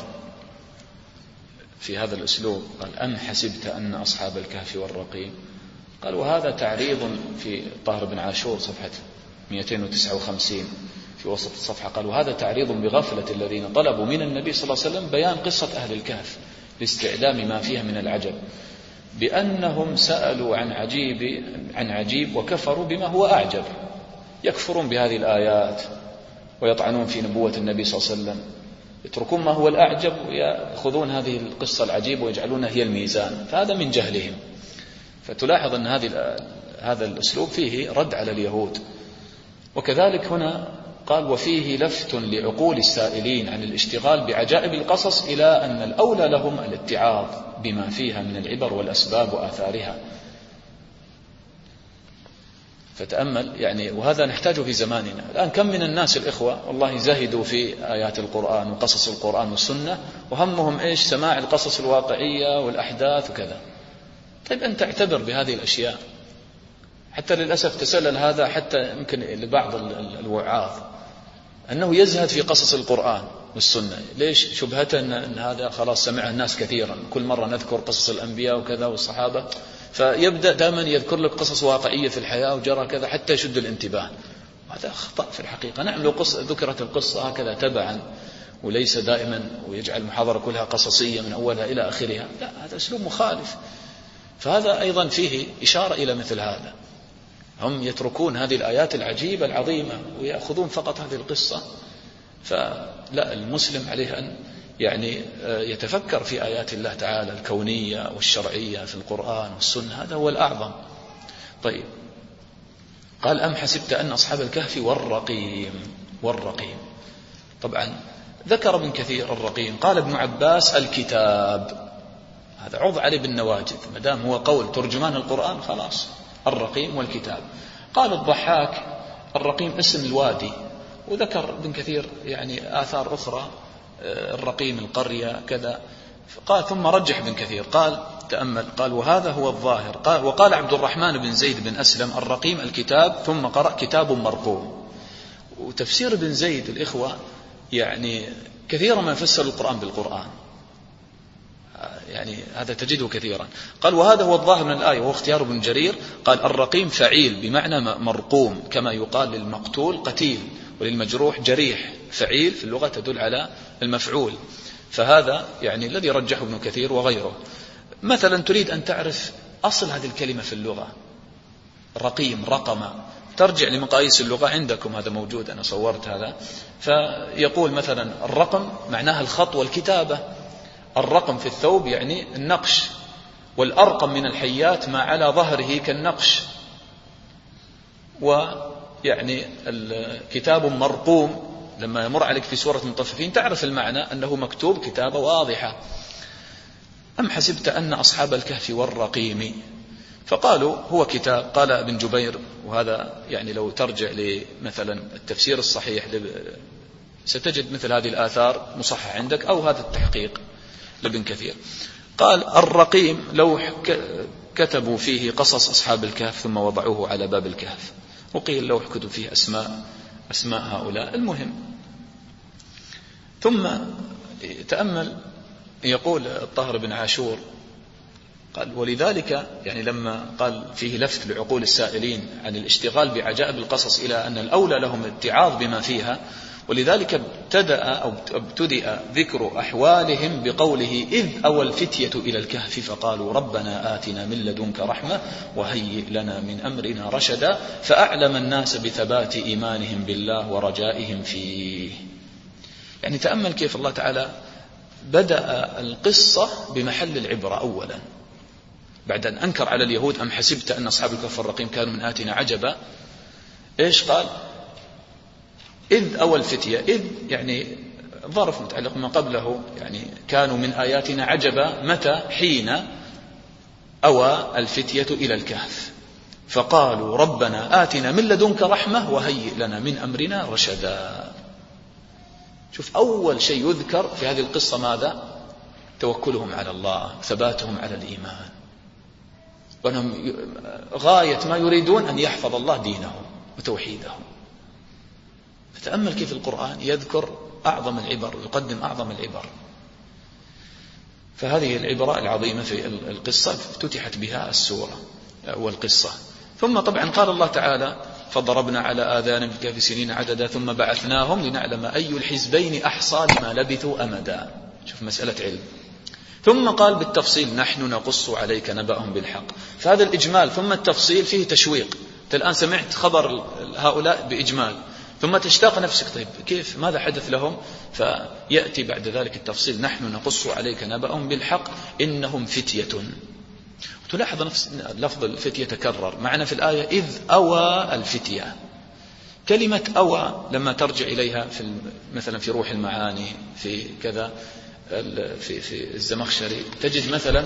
في هذا الأسلوب، قال أم حسبت أن أصحاب الكهف والرقيم، قال وهذا تعريض في طاهر بن عاشور صفحة مئتين وتسعة وخمسين في وسط الصفحة، قال وهذا تعريض بغفلة الذين طلبوا من النبي صلى الله عليه وسلم بيان قصة أهل الكهف لاستعلام ما فيها من العجب، بأنهم سألوا عن عجيب عن عجيب وكفروا بما هو أعجب. يكفرون بهذه الآيات ويطعنون في نبوة النبي صلى الله عليه وسلم، يتركون ما هو الأعجب ويأخذون هذه القصة العجيبة ويجعلونها هي الميزان، فهذا من جهلهم. فتلاحظ أن هذه هذا الأسلوب فيه رد على اليهود. وكذلك هنا قال وفيه لفت لعقول السائلين عن الاشتغال بعجائب القصص إلى أن الأولى لهم الاتعاظ بما فيها من العبر والأسباب وآثارها. فتأمل يعني، وهذا نحتاجه في زماننا الآن. كم من الناس الإخوة والله زهدوا في آيات القرآن وقصص القرآن والسنة، وهمهم إيش؟ سماع القصص الواقعية والأحداث وكذا. طيب أنت اعتبر بهذه الأشياء. حتى للأسف تسلل هذا حتى يمكن لبعض الوعاظ أنه يزهد في قصص القرآن والسنة. ليش؟ شبهة أن هذا خلاص سمعه الناس كثيرا، كل مرة نذكر قصص الأنبياء وكذا والصحابة، فيبدأ دائما يذكر لك قصص واقعية في الحياة وجرى كذا حتى يشد الانتباه. هذا خطأ في الحقيقة. نعم لو قصة ذكرت القصة هكذا تبعا وليس دائما ويجعل المحاضرة كلها قصصية من أولها إلى آخرها، لا، هذا أسلوب مخالف. فهذا أيضا فيه إشارة إلى مثل هذا. هم يتركون هذه الآيات العجيبة العظيمة ويأخذون فقط هذه القصة. فلا، المسلم عليه أن يعني يتفكر في آيات الله تعالى الكونية والشرعية في القرآن والسنة، هذا هو الأعظم. طيب، قال أم حسبت أن أصحاب الكهف والرقيم. والرقيم طبعا ذكر ابن كثير الرقيم، قال ابن عباس الكتاب، هذا عض عليه بالنواجذ، مدام هو قول ترجمان القرآن خلاص الرقيم والكتاب. قال الضحاك الرقيم اسم الوادي، وذكر ابن كثير يعني آثار أخرى، الرقيم القرية كذا. قال ثم رجح ابن كثير، قال تأمل، قال وهذا هو الظاهر. قال وقال عبد الرحمن بن زيد بن أسلم الرقيم الكتاب، ثم قرأ كتاب مرقوم. وتفسير ابن زيد الإخوة يعني كثيرا ما يفسر القرآن بالقرآن، يعني هذا تجده كثيرا. قال وهذا هو الظاهر من الآية، وهو اختيار ابن جرير. قال الرقيم فعيل بمعنى مرقوم، كما يقال للمقتول قتيل وللمجروح جريح. فعيل في اللغة تدل على المفعول، فهذا يعني الذي رجحه ابن كثير وغيره. مثلا تريد أن تعرف أصل هذه الكلمة في اللغة، رقيم رقم، ترجع لمقاييس اللغة عندكم، هذا موجود، أنا صورت هذا. فيقول مثلا الرقم معناها الخط والكتابة، الرقم في الثوب يعني النقش، والأرقم من الحيات ما على ظهره كالنقش، ويعني الكتاب مرقوم لما يمر عليك في سورة المطففين تعرف المعنى أنه مكتوب كتابة واضحة. أم حسبت أن أصحاب الكهف والرقيم، فقالوا هو كتاب. قال ابن جبير، وهذا يعني لو ترجع لمثلا التفسير الصحيح ستجد مثل هذه الآثار مصحح عندك، أو هذا التحقيق لابن كثير. قال الرقيم لوح كتبوا فيه قصص أصحاب الكهف ثم وضعوه على باب الكهف، وقيل لوح كتب فيه أسماء أسماء هؤلاء. المهم، ثم تأمل، يقول الطاهر بن عاشور قال ولذلك يعني لما قال فيه لفت لعقول السائلين عن الاشتغال بعجائب القصص إلى أن الأولى لهم الاتعاظ بما فيها، ولذلك ابتدأ أو ابتدأ ذكر أحوالهم بقوله إذ أوى الفتية إلى الكهف فقالوا ربنا آتنا من لدنك رحمة وهيئ لنا من أمرنا رشدا، فأعلم الناس بثبات إيمانهم بالله ورجائهم فيه. يعني تأمل كيف الله تعالى بدأ القصة بمحل العبرة أولا، بعد أن أنكر على اليهود أم حسبت أن أصحاب الكهف والرقيم كانوا من آتنا عجبا. إيش قال؟ إذ أوى الفتية، إذ يعني ظرف متعلق ما قبله، يعني كانوا من آياتنا عجبا. متى؟ حين أوى الفتية إلى الكهف فقالوا ربنا آتنا من لدنك رحمة وهيئ لنا من أمرنا رشدا. شوف أول شيء يذكر في هذه القصة ماذا؟ توكلهم على الله، ثباتهم على الإيمان، وأنهم غاية ما يريدون أن يحفظ الله دينهم وتوحيدهم. فتأمل كيف القرآن يذكر أعظم العبر، يقدم أعظم العبر. فهذه العبرة العظيمة في القصة افتتحت بها السورة والقصة. ثم طبعا قال الله تعالى فضربنا على آذانهم في الكهف سنين عددا ثم بعثناهم لنعلم أي الحزبين أحصى لما لبثوا أمدا. شوف مسألة علم. ثم قال بالتفصيل نحن نقص عليك نبأهم بالحق. فهذا الإجمال ثم التفصيل فيه تشويق. أنت الآن سمعت خبر هؤلاء بإجمال، ثم تشتاق نفسك طيب كيف، ماذا حدث لهم؟ فيأتي بعد ذلك التفصيل نحن نقص عليك نبأهم بالحق إنهم فتية. تلاحظ نفس لفظ الفتية تكرر معنا في الآية إذ أوى الفتية. كلمة أوى لما ترجع إليها في مثلا في روح المعاني في كذا في في الزمخشري تجد مثلا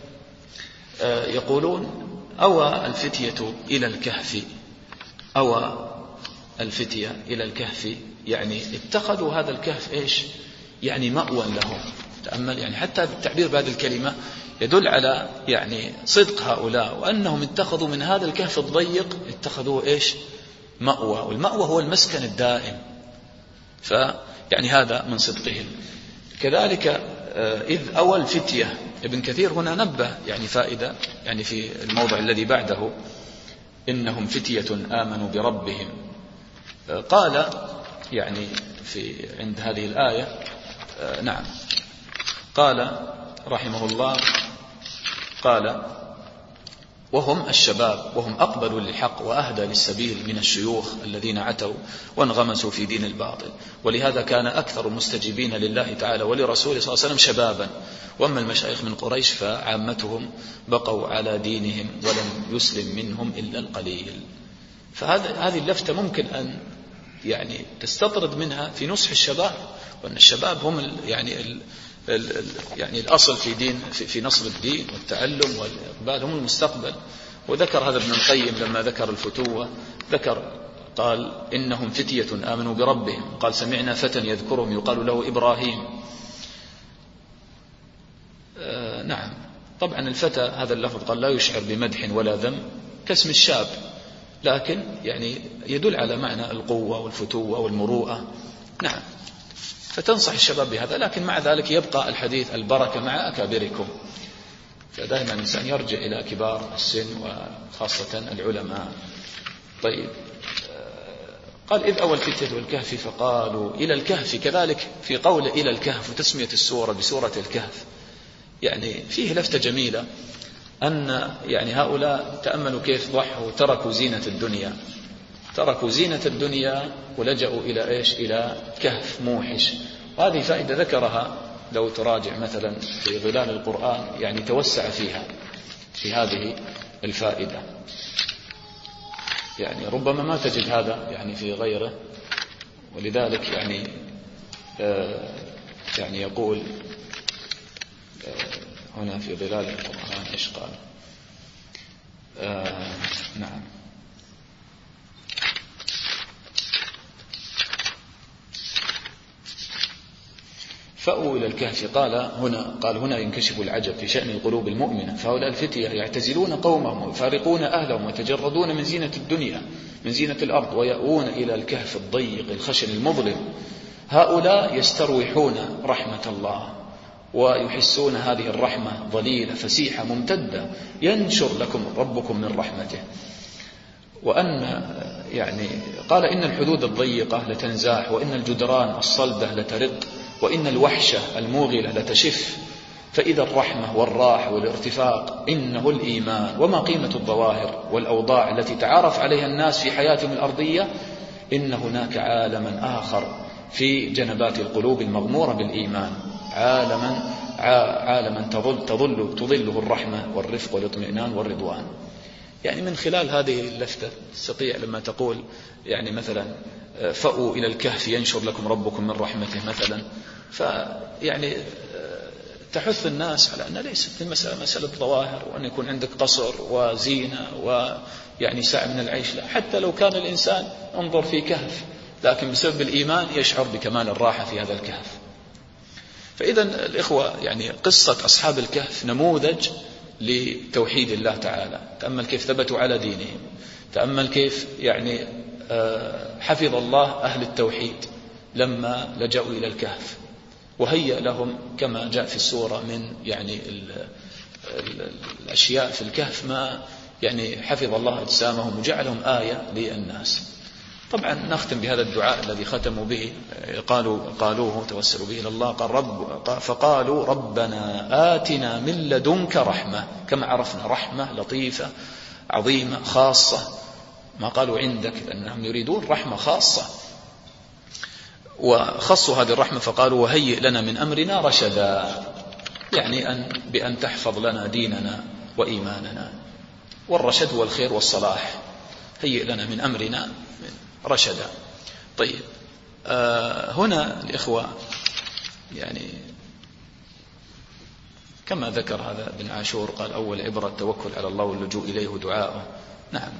يقولون أوى الفتية إلى الكهف. أوى الفتية إلى الكهف يعني اتخذوا هذا الكهف إيش؟ يعني مأوى لهم. تأمل يعني حتى بالتعبير بهذه الكلمة يدل على يعني صدق هؤلاء، وأنهم اتخذوا من هذا الكهف الضيق اتخذوه إيش؟ مأوى، والمأوى هو المسكن الدائم. فيعني هذا من صدقهم. كذلك إذ أوى الفتية، ابن كثير هنا نبه يعني فائدة يعني في الموضع الذي بعده إنهم فتية آمنوا بربهم. قال يعني في عند هذه الآية نعم قال رحمه الله قال وهم الشباب، وهم أقبل للحق وأهدى للسبيل من الشيوخ الذين عتوا وانغمسوا في دين الباطل. ولهذا كان أكثر المستجيبين لله تعالى ولرسوله صلى الله عليه وسلم شبابا. وأما المشايخ من قريش فعامتهم بقوا على دينهم ولم يسلم منهم إلا القليل. فهذه اللفتة ممكن أن يعني تستطرد منها في نصح الشباب، وأن الشباب هم يعني ال ال يعني الأصل في دين في, في نصر الدين والتعلم والإقبال، هم المستقبل. وذكر هذا ابن القيم لما ذكر الفتوة، ذكر قال إنهم فتية آمنوا بربهم، قال سمعنا فتى يذكرهم يقال له إبراهيم. آه نعم، طبعا الفتى هذا اللفظ قال لا يشعر بمدح ولا ذم كاسم الشاب، لكن يعني يدل على معنى القوة والفتوة والمروءة. نعم، فتنصح الشباب بهذا، لكن مع ذلك يبقى الحديث البركة مع أكابركم. فدائما الإنسان يرجع إلى كبار السن وخاصة العلماء. طيب، قال إذ أول فتية والكهف فقالوا إلى الكهف، كذلك في قول إلى الكهف وتسمية السورة بسورة الكهف يعني فيه لفتة جميلة، أن يعني هؤلاء تأملوا كيف ضحوا، تركوا زينة الدنيا، تركوا زينة الدنيا ولجأوا إلى إيش؟ إلى كهف موحش. وهذه فائدة ذكرها لو تراجع مثلا في ظلال القرآن، يعني توسع فيها في هذه الفائدة، يعني ربما ما تجد هذا يعني في غيره. ولذلك يعني آه يعني يقول آه هنا في ظلال القرآن إيش قال؟ آه نعم، فأووا إلى الكهف. قال هنا قال هنا ينكشف العجب في شأن القلوب المؤمنة، فهؤلاء الفتية يعتزلون قومهم ويفارقون أهلهم ويتجردون من زينة الدنيا من زينة الأرض ويأوون إلى الكهف الضيق الخشن المظلم. هؤلاء يستروحون رحمة الله ويحسون هذه الرحمة ظليلة فسيحة ممتدة، ينشر لكم ربكم من رحمته. وأن يعني قال إن الحدود الضيقة لتنزاح، وإن الجدران الصلدة لترق، وإن الوحشة الموغلة لتشف. فإذا الرحمة والراحة والارتفاق إنه الإيمان. وما قيمة الظواهر والأوضاع التي تعارف عليها الناس في حياتهم الأرضية؟ إن هناك عالما آخر في جنبات القلوب المغمورة بالإيمان، عالما عالما تظل تظل تظله الرحمة والرفق والاطمئنان والرضوان. يعني من خلال هذه اللفتة تستطيع لما تقول يعني مثلا فأووا إلى الكهف ينشر لكم ربكم من رحمته مثلا، فيعني تحث الناس على أن ليست المسألة مسألة ظواهر وأن يكون عندك قصر وزينة ويعني سعة من العيش، لا، حتى لو كان الإنسان انظر في كهف لكن بسبب الإيمان يشعر بكمال الراحة في هذا الكهف. فإذا الإخوة يعني قصة أصحاب الكهف نموذج لتوحيد الله تعالى. تأمل كيف ثبتوا على دينهم، تأمل كيف يعني حفظ الله أهل التوحيد لما لجأوا إلى الكهف، وهيأ لهم كما جاء في السورة من يعني ال ال الأشياء في الكهف ما يعني حفظ الله أجسامهم وجعلهم آية للناس. طبعا نختم بهذا الدعاء الذي ختموا به، قالوا قالوه توسلوا به إلى الله، قال رب فقالوا ربنا آتنا من لدنك رحمة، كما عرفنا رحمة لطيفة عظيمة خاصة، ما قالوا عندك لأنهم يريدون رحمة خاصة، وخصوا هذه الرحمة فقالوا وهيئ لنا من أمرنا رشدا، يعني أن بأن تحفظ لنا ديننا وإيماننا، والرشد هو الخير والصلاح، هيئ لنا من أمرنا رشدا. طيب آه هنا الإخوة يعني كما ذكر هذا ابن عاشور قال أول عبرة التوكل على الله واللجوء إليه ودعاؤه. نعم،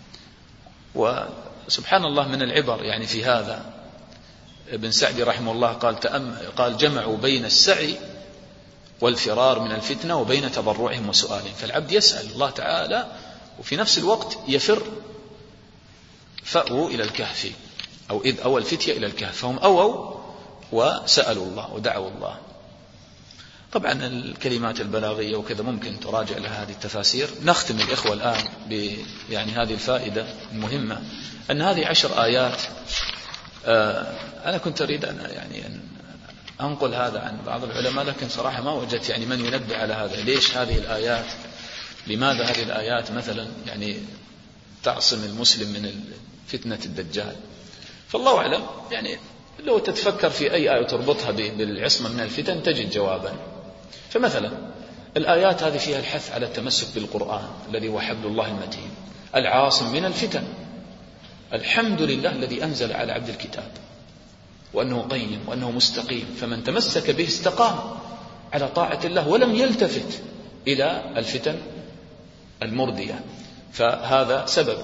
وسبحان الله من العبر يعني في هذا ابن سعدي رحمه الله قال تأم قال جمعوا بين السعي والفرار من الفتنة وبين تضرعهم وسؤالهم، فالعبد يسأل الله تعالى وفي نفس الوقت يفر. فأووا إلى الكهف أو إذ أوى الفتية إلى الكهف، فهم أووا وسألوا الله ودعوا الله. طبعا الكلمات البلاغية وكذا ممكن تراجع لها هذه التفاسير. نختم الإخوة الآن ب يعني هذه الفائدة المهمة، أن هذه عشر آيات. آه أنا كنت أريد أن يعني أن أنقل هذا عن بعض العلماء، لكن صراحة ما وجدت يعني من ينبه على هذا، ليش هذه الآيات لماذا هذه الآيات مثلا يعني تعصم المسلم من فتنة الدجال؟ فالله أعلم. يعني لو تتفكر في أي آية تربطها بالعصمة من الفتن تجد جوابا. فمثلا الآيات هذه فيها الحث على التمسك بالقرآن الذي هو حبل الله المتين العاصم من الفتن. الحمد لله الذي أنزل على عبد الكتاب وأنه قيم وأنه مستقيم، فمن تمسك به استقام على طاعة الله ولم يلتفت إلى الفتن المردية، فهذا سبب.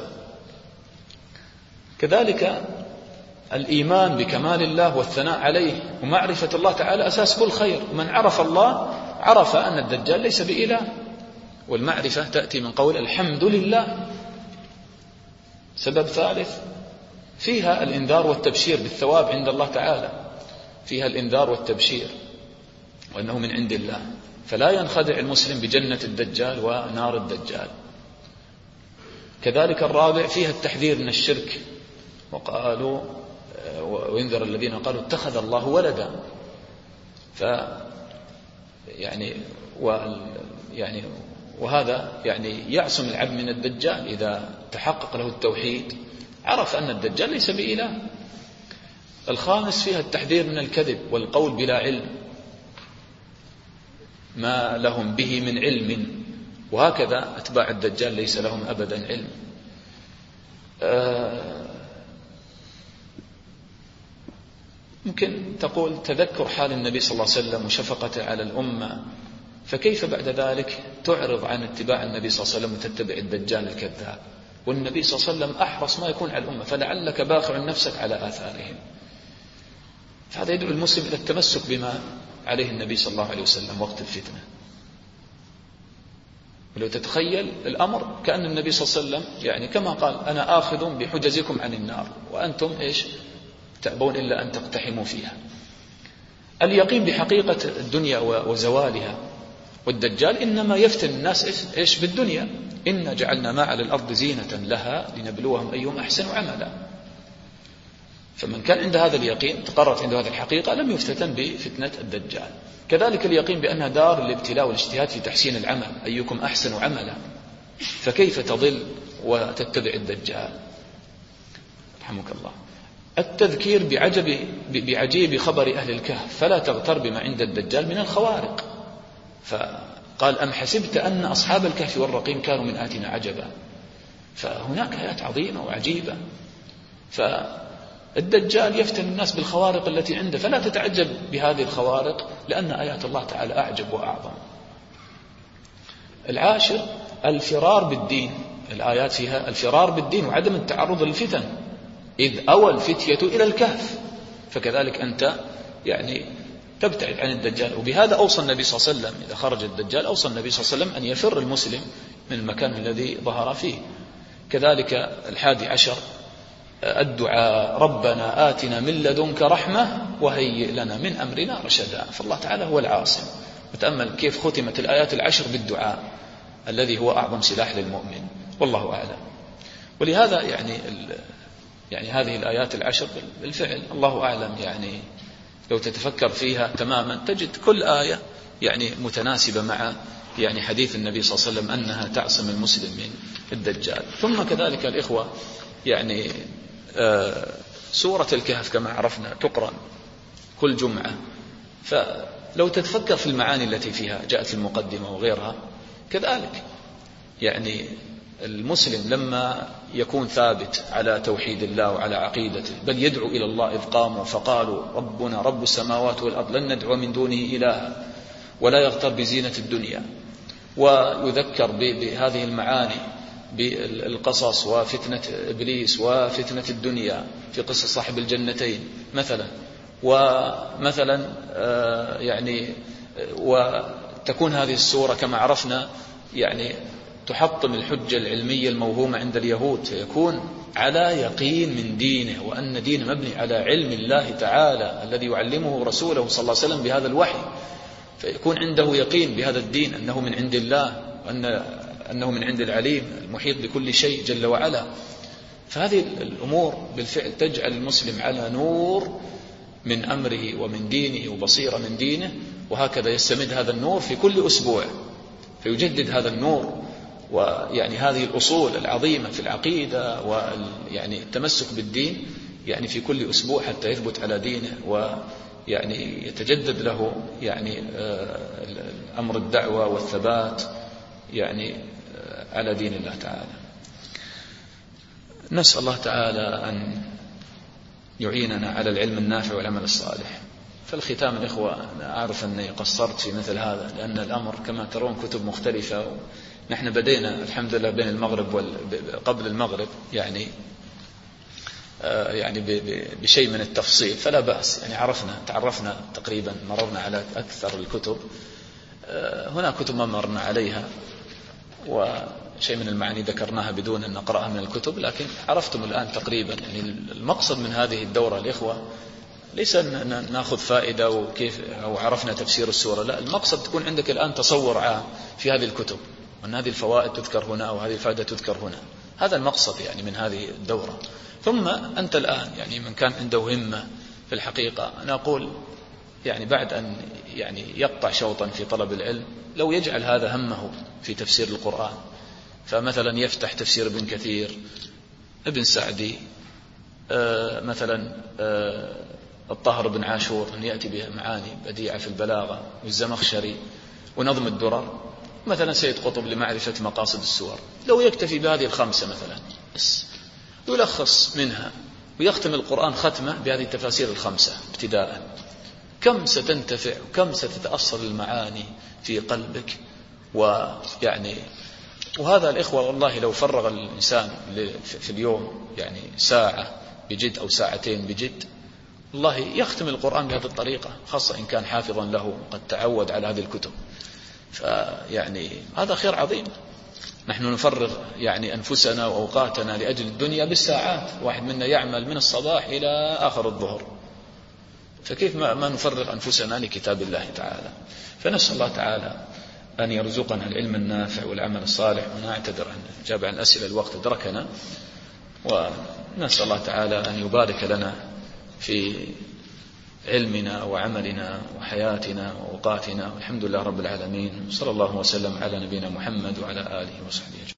كذلك الإيمان بكمال الله والثناء عليه ومعرفة الله تعالى أساس كل خير. من عرف الله عرف أن الدجال ليس بإله، والمعرفة تأتي من قول الحمد لله. سبب ثالث فيها الإنذار والتبشير بالثواب عند الله تعالى، فيها الإنذار والتبشير وأنه من عند الله، فلا ينخدع المسلم بجنة الدجال ونار الدجال. كذلك الرابع فيها التحذير من الشرك، وقالوا وينذر الذين قالوا اتخذ الله ولدا. ف يعني و يعني وهذا يعني يعصم العبد من الدجال إذا تحقق له التوحيد، عرف أن الدجال ليس بإله. الخامس فيها التحذير من الكذب والقول بلا علم، ما لهم به من علم، وهكذا أتباع الدجال ليس لهم أبدا علم. آه ممكن تقول تذكر حال النبي صلى الله عليه وسلم وشفقته على الأمة، فكيف بعد ذلك تعرض عن اتباع النبي صلى الله عليه وسلم وتتبع الدجال الكذاب؟ والنبي صلى الله عليه وسلم أحرص ما يكون على الأمة، فلعلك باخع نفسك على آثارهم. فهذا يدعو المسلم إلى التمسك بما عليه النبي صلى الله عليه وسلم وقت الفتنة. ولو تتخيل الأمر كأن النبي صلى الله عليه وسلم يعني كما قال أنا آخذ بحجزكم عن النار وأنتم إيش تأبون إلا أن تقتحموا فيها. اليقين بحقيقة الدنيا وزوالها، والدجال إنما يفتن الناس إيش بالدنيا. إنا جعلنا ما على الأرض زينة لها لنبلوهم أيهم أحسن عملا. فمن كان عند هذا اليقين تقررت عند هذه الحقيقة لم يفتتن بفتنة الدجال. كذلك اليقين بأنها دار الابتلاء والاجتهاد في تحسين العمل، أيكم أحسن عملا، فكيف تضل وتتبع الدجال؟ رحمك الله. التذكير بعجب بعجيب خبر أهل الكهف، فلا تغتر بما عند الدجال من الخوارق. فقال أم حسبت أن أصحاب الكهف والرقيم كانوا من آتنا عجبا. فهناك آيات عظيمة وعجيبة. فالدجال يفتن الناس بالخوارق التي عنده، فلا تتعجب بهذه الخوارق لأن آيات الله تعالى أعجب وأعظم. العاشر الفرار بالدين، الآيات فيها الفرار بالدين وعدم التعرض للفتن، إذ أوى الفتية إلى الكهف. فكذلك أنت يعني تبتعد عن الدجال. وبهذا أوصى النبي صلى الله عليه وسلم إذا خرج الدجال، أوصى النبي صلى الله عليه وسلم أن يفر المسلم من المكان الذي ظهر فيه. كذلك الحادي عشر الدعاء ربنا آتنا من لدنك رحمة وهيئ لنا من أمرنا رشدا. فالله تعالى هو العاصم. وتأمل كيف ختمت الآيات العشر بالدعاء الذي هو أعظم سلاح للمؤمن، والله أعلم. ولهذا يعني يعني هذه الآيات العشر بالفعل الله أعلم، يعني لو تتفكر فيها تماما تجد كل آية يعني متناسبة مع يعني حديث النبي صلى الله عليه وسلم أنها تعصم المسلم من الدجال. ثم كذلك الإخوة يعني آه سورة الكهف كما عرفنا تقرأ كل جمعة، فلو تتفكر في المعاني التي فيها جاءت في المقدمة وغيرها كذلك، يعني المسلم لما يكون ثابت على توحيد الله وعلى عقيدته، بل يدعو إلى الله إذ قاموا فقالوا ربنا رب السماوات والأرض لن ندعو من دونه إلها، ولا يغتر بزينة الدنيا، ويذكر بهذه المعاني بالقصص وفتنة إبليس وفتنة الدنيا في قصة صاحب الجنتين مثلا، ومثلا يعني وتكون هذه السورة كما عرفنا يعني تحطم الحجة العلمية الموهومة عند اليهود، فيكون على يقين من دينه وأن دينه مبني على علم الله تعالى الذي يعلمه رسوله صلى الله عليه وسلم بهذا الوحي، فيكون عنده يقين بهذا الدين أنه من عند الله وأن أنه من عند العليم المحيط بكل شيء جل وعلا. فهذه الأمور بالفعل تجعل المسلم على نور من أمره ومن دينه وبصيرة من دينه، وهكذا يستمد هذا النور في كل أسبوع فيجدد هذا النور ويعني هذه الأصول العظيمة في العقيدة ويعني التمسك بالدين يعني في كل أسبوع حتى يثبت على دينه ويعني يتجدد له يعني أمر الدعوة والثبات يعني على دين الله تعالى. نسأل الله تعالى أن يعيننا على العلم النافع والعمل الصالح. فالختام الإخوة، أنا أعرف أني قصرت في مثل هذا لأن الأمر كما ترون كتب مختلفة، ونحن بدينا الحمد لله بين المغرب وقبل المغرب يعني يعني بشيء من التفصيل، فلا بأس يعني عرفنا تعرفنا تقريبا، مررنا على أكثر الكتب. هنا كتب ما مرنا عليها وشيء من المعاني ذكرناها بدون أن نقرأها من الكتب، لكن عرفتم الآن تقريبا. يعني المقصد من هذه الدورة الإخوة ليس أن نأخذ فائدة وكيف أو عرفنا تفسير السورة، لا، المقصد تكون عندك الآن تصور عام في هذه الكتب، وأن هذه الفوائد تذكر هنا وهذه الفائدة تذكر هنا. هذا المقصد يعني من هذه الدورة. ثم أنت الآن يعني من كان عنده همة في الحقيقة، أنا أقول يعني بعد أن يعني يقطع شوطا في طلب العلم، لو يجعل هذا همه في تفسير القرآن، فمثلا يفتح تفسير ابن كثير، ابن سعدي، آه مثلا آه الطاهر بن عاشور أن يأتي بها معاني بديعة في البلاغة، والزمخشري ونظم الدرر، مثلا سيد قطب لمعرفة مقاصد السور. لو يكتفي بهذه الخمسة مثلا بس يلخص منها ويختم القرآن ختمة بهذه التفاسير الخمسة ابتداء، كم ستنتفع وكم ستتأصل المعاني في قلبك. ويعني وهذا الإخوة والله لو فرغ الإنسان في اليوم يعني ساعة بجد أو ساعتين بجد، الله يختم القرآن بهذه الطريقة، خاصة إن كان حافظا له قد تعود على هذه الكتب. فيعني هذا خير عظيم. نحن نفرغ يعني أنفسنا وأوقاتنا لأجل الدنيا بالساعات، واحد منا يعمل من الصباح إلى آخر الظهر، فكيف ما نفرغ أنفسنا لكتاب الله تعالى؟ فنسأل الله تعالى أن يرزقنا العلم النافع والعمل الصالح. ونعتذر أن جاب عن أسئلة الوقت أدركنا، ونسأل الله تعالى أن يبارك لنا في علمنا وعملنا وحياتنا وأوقاتنا، والحمد لله رب العالمين. صلى الله وسلم على نبينا محمد وعلى آله وصحبه أجمعين.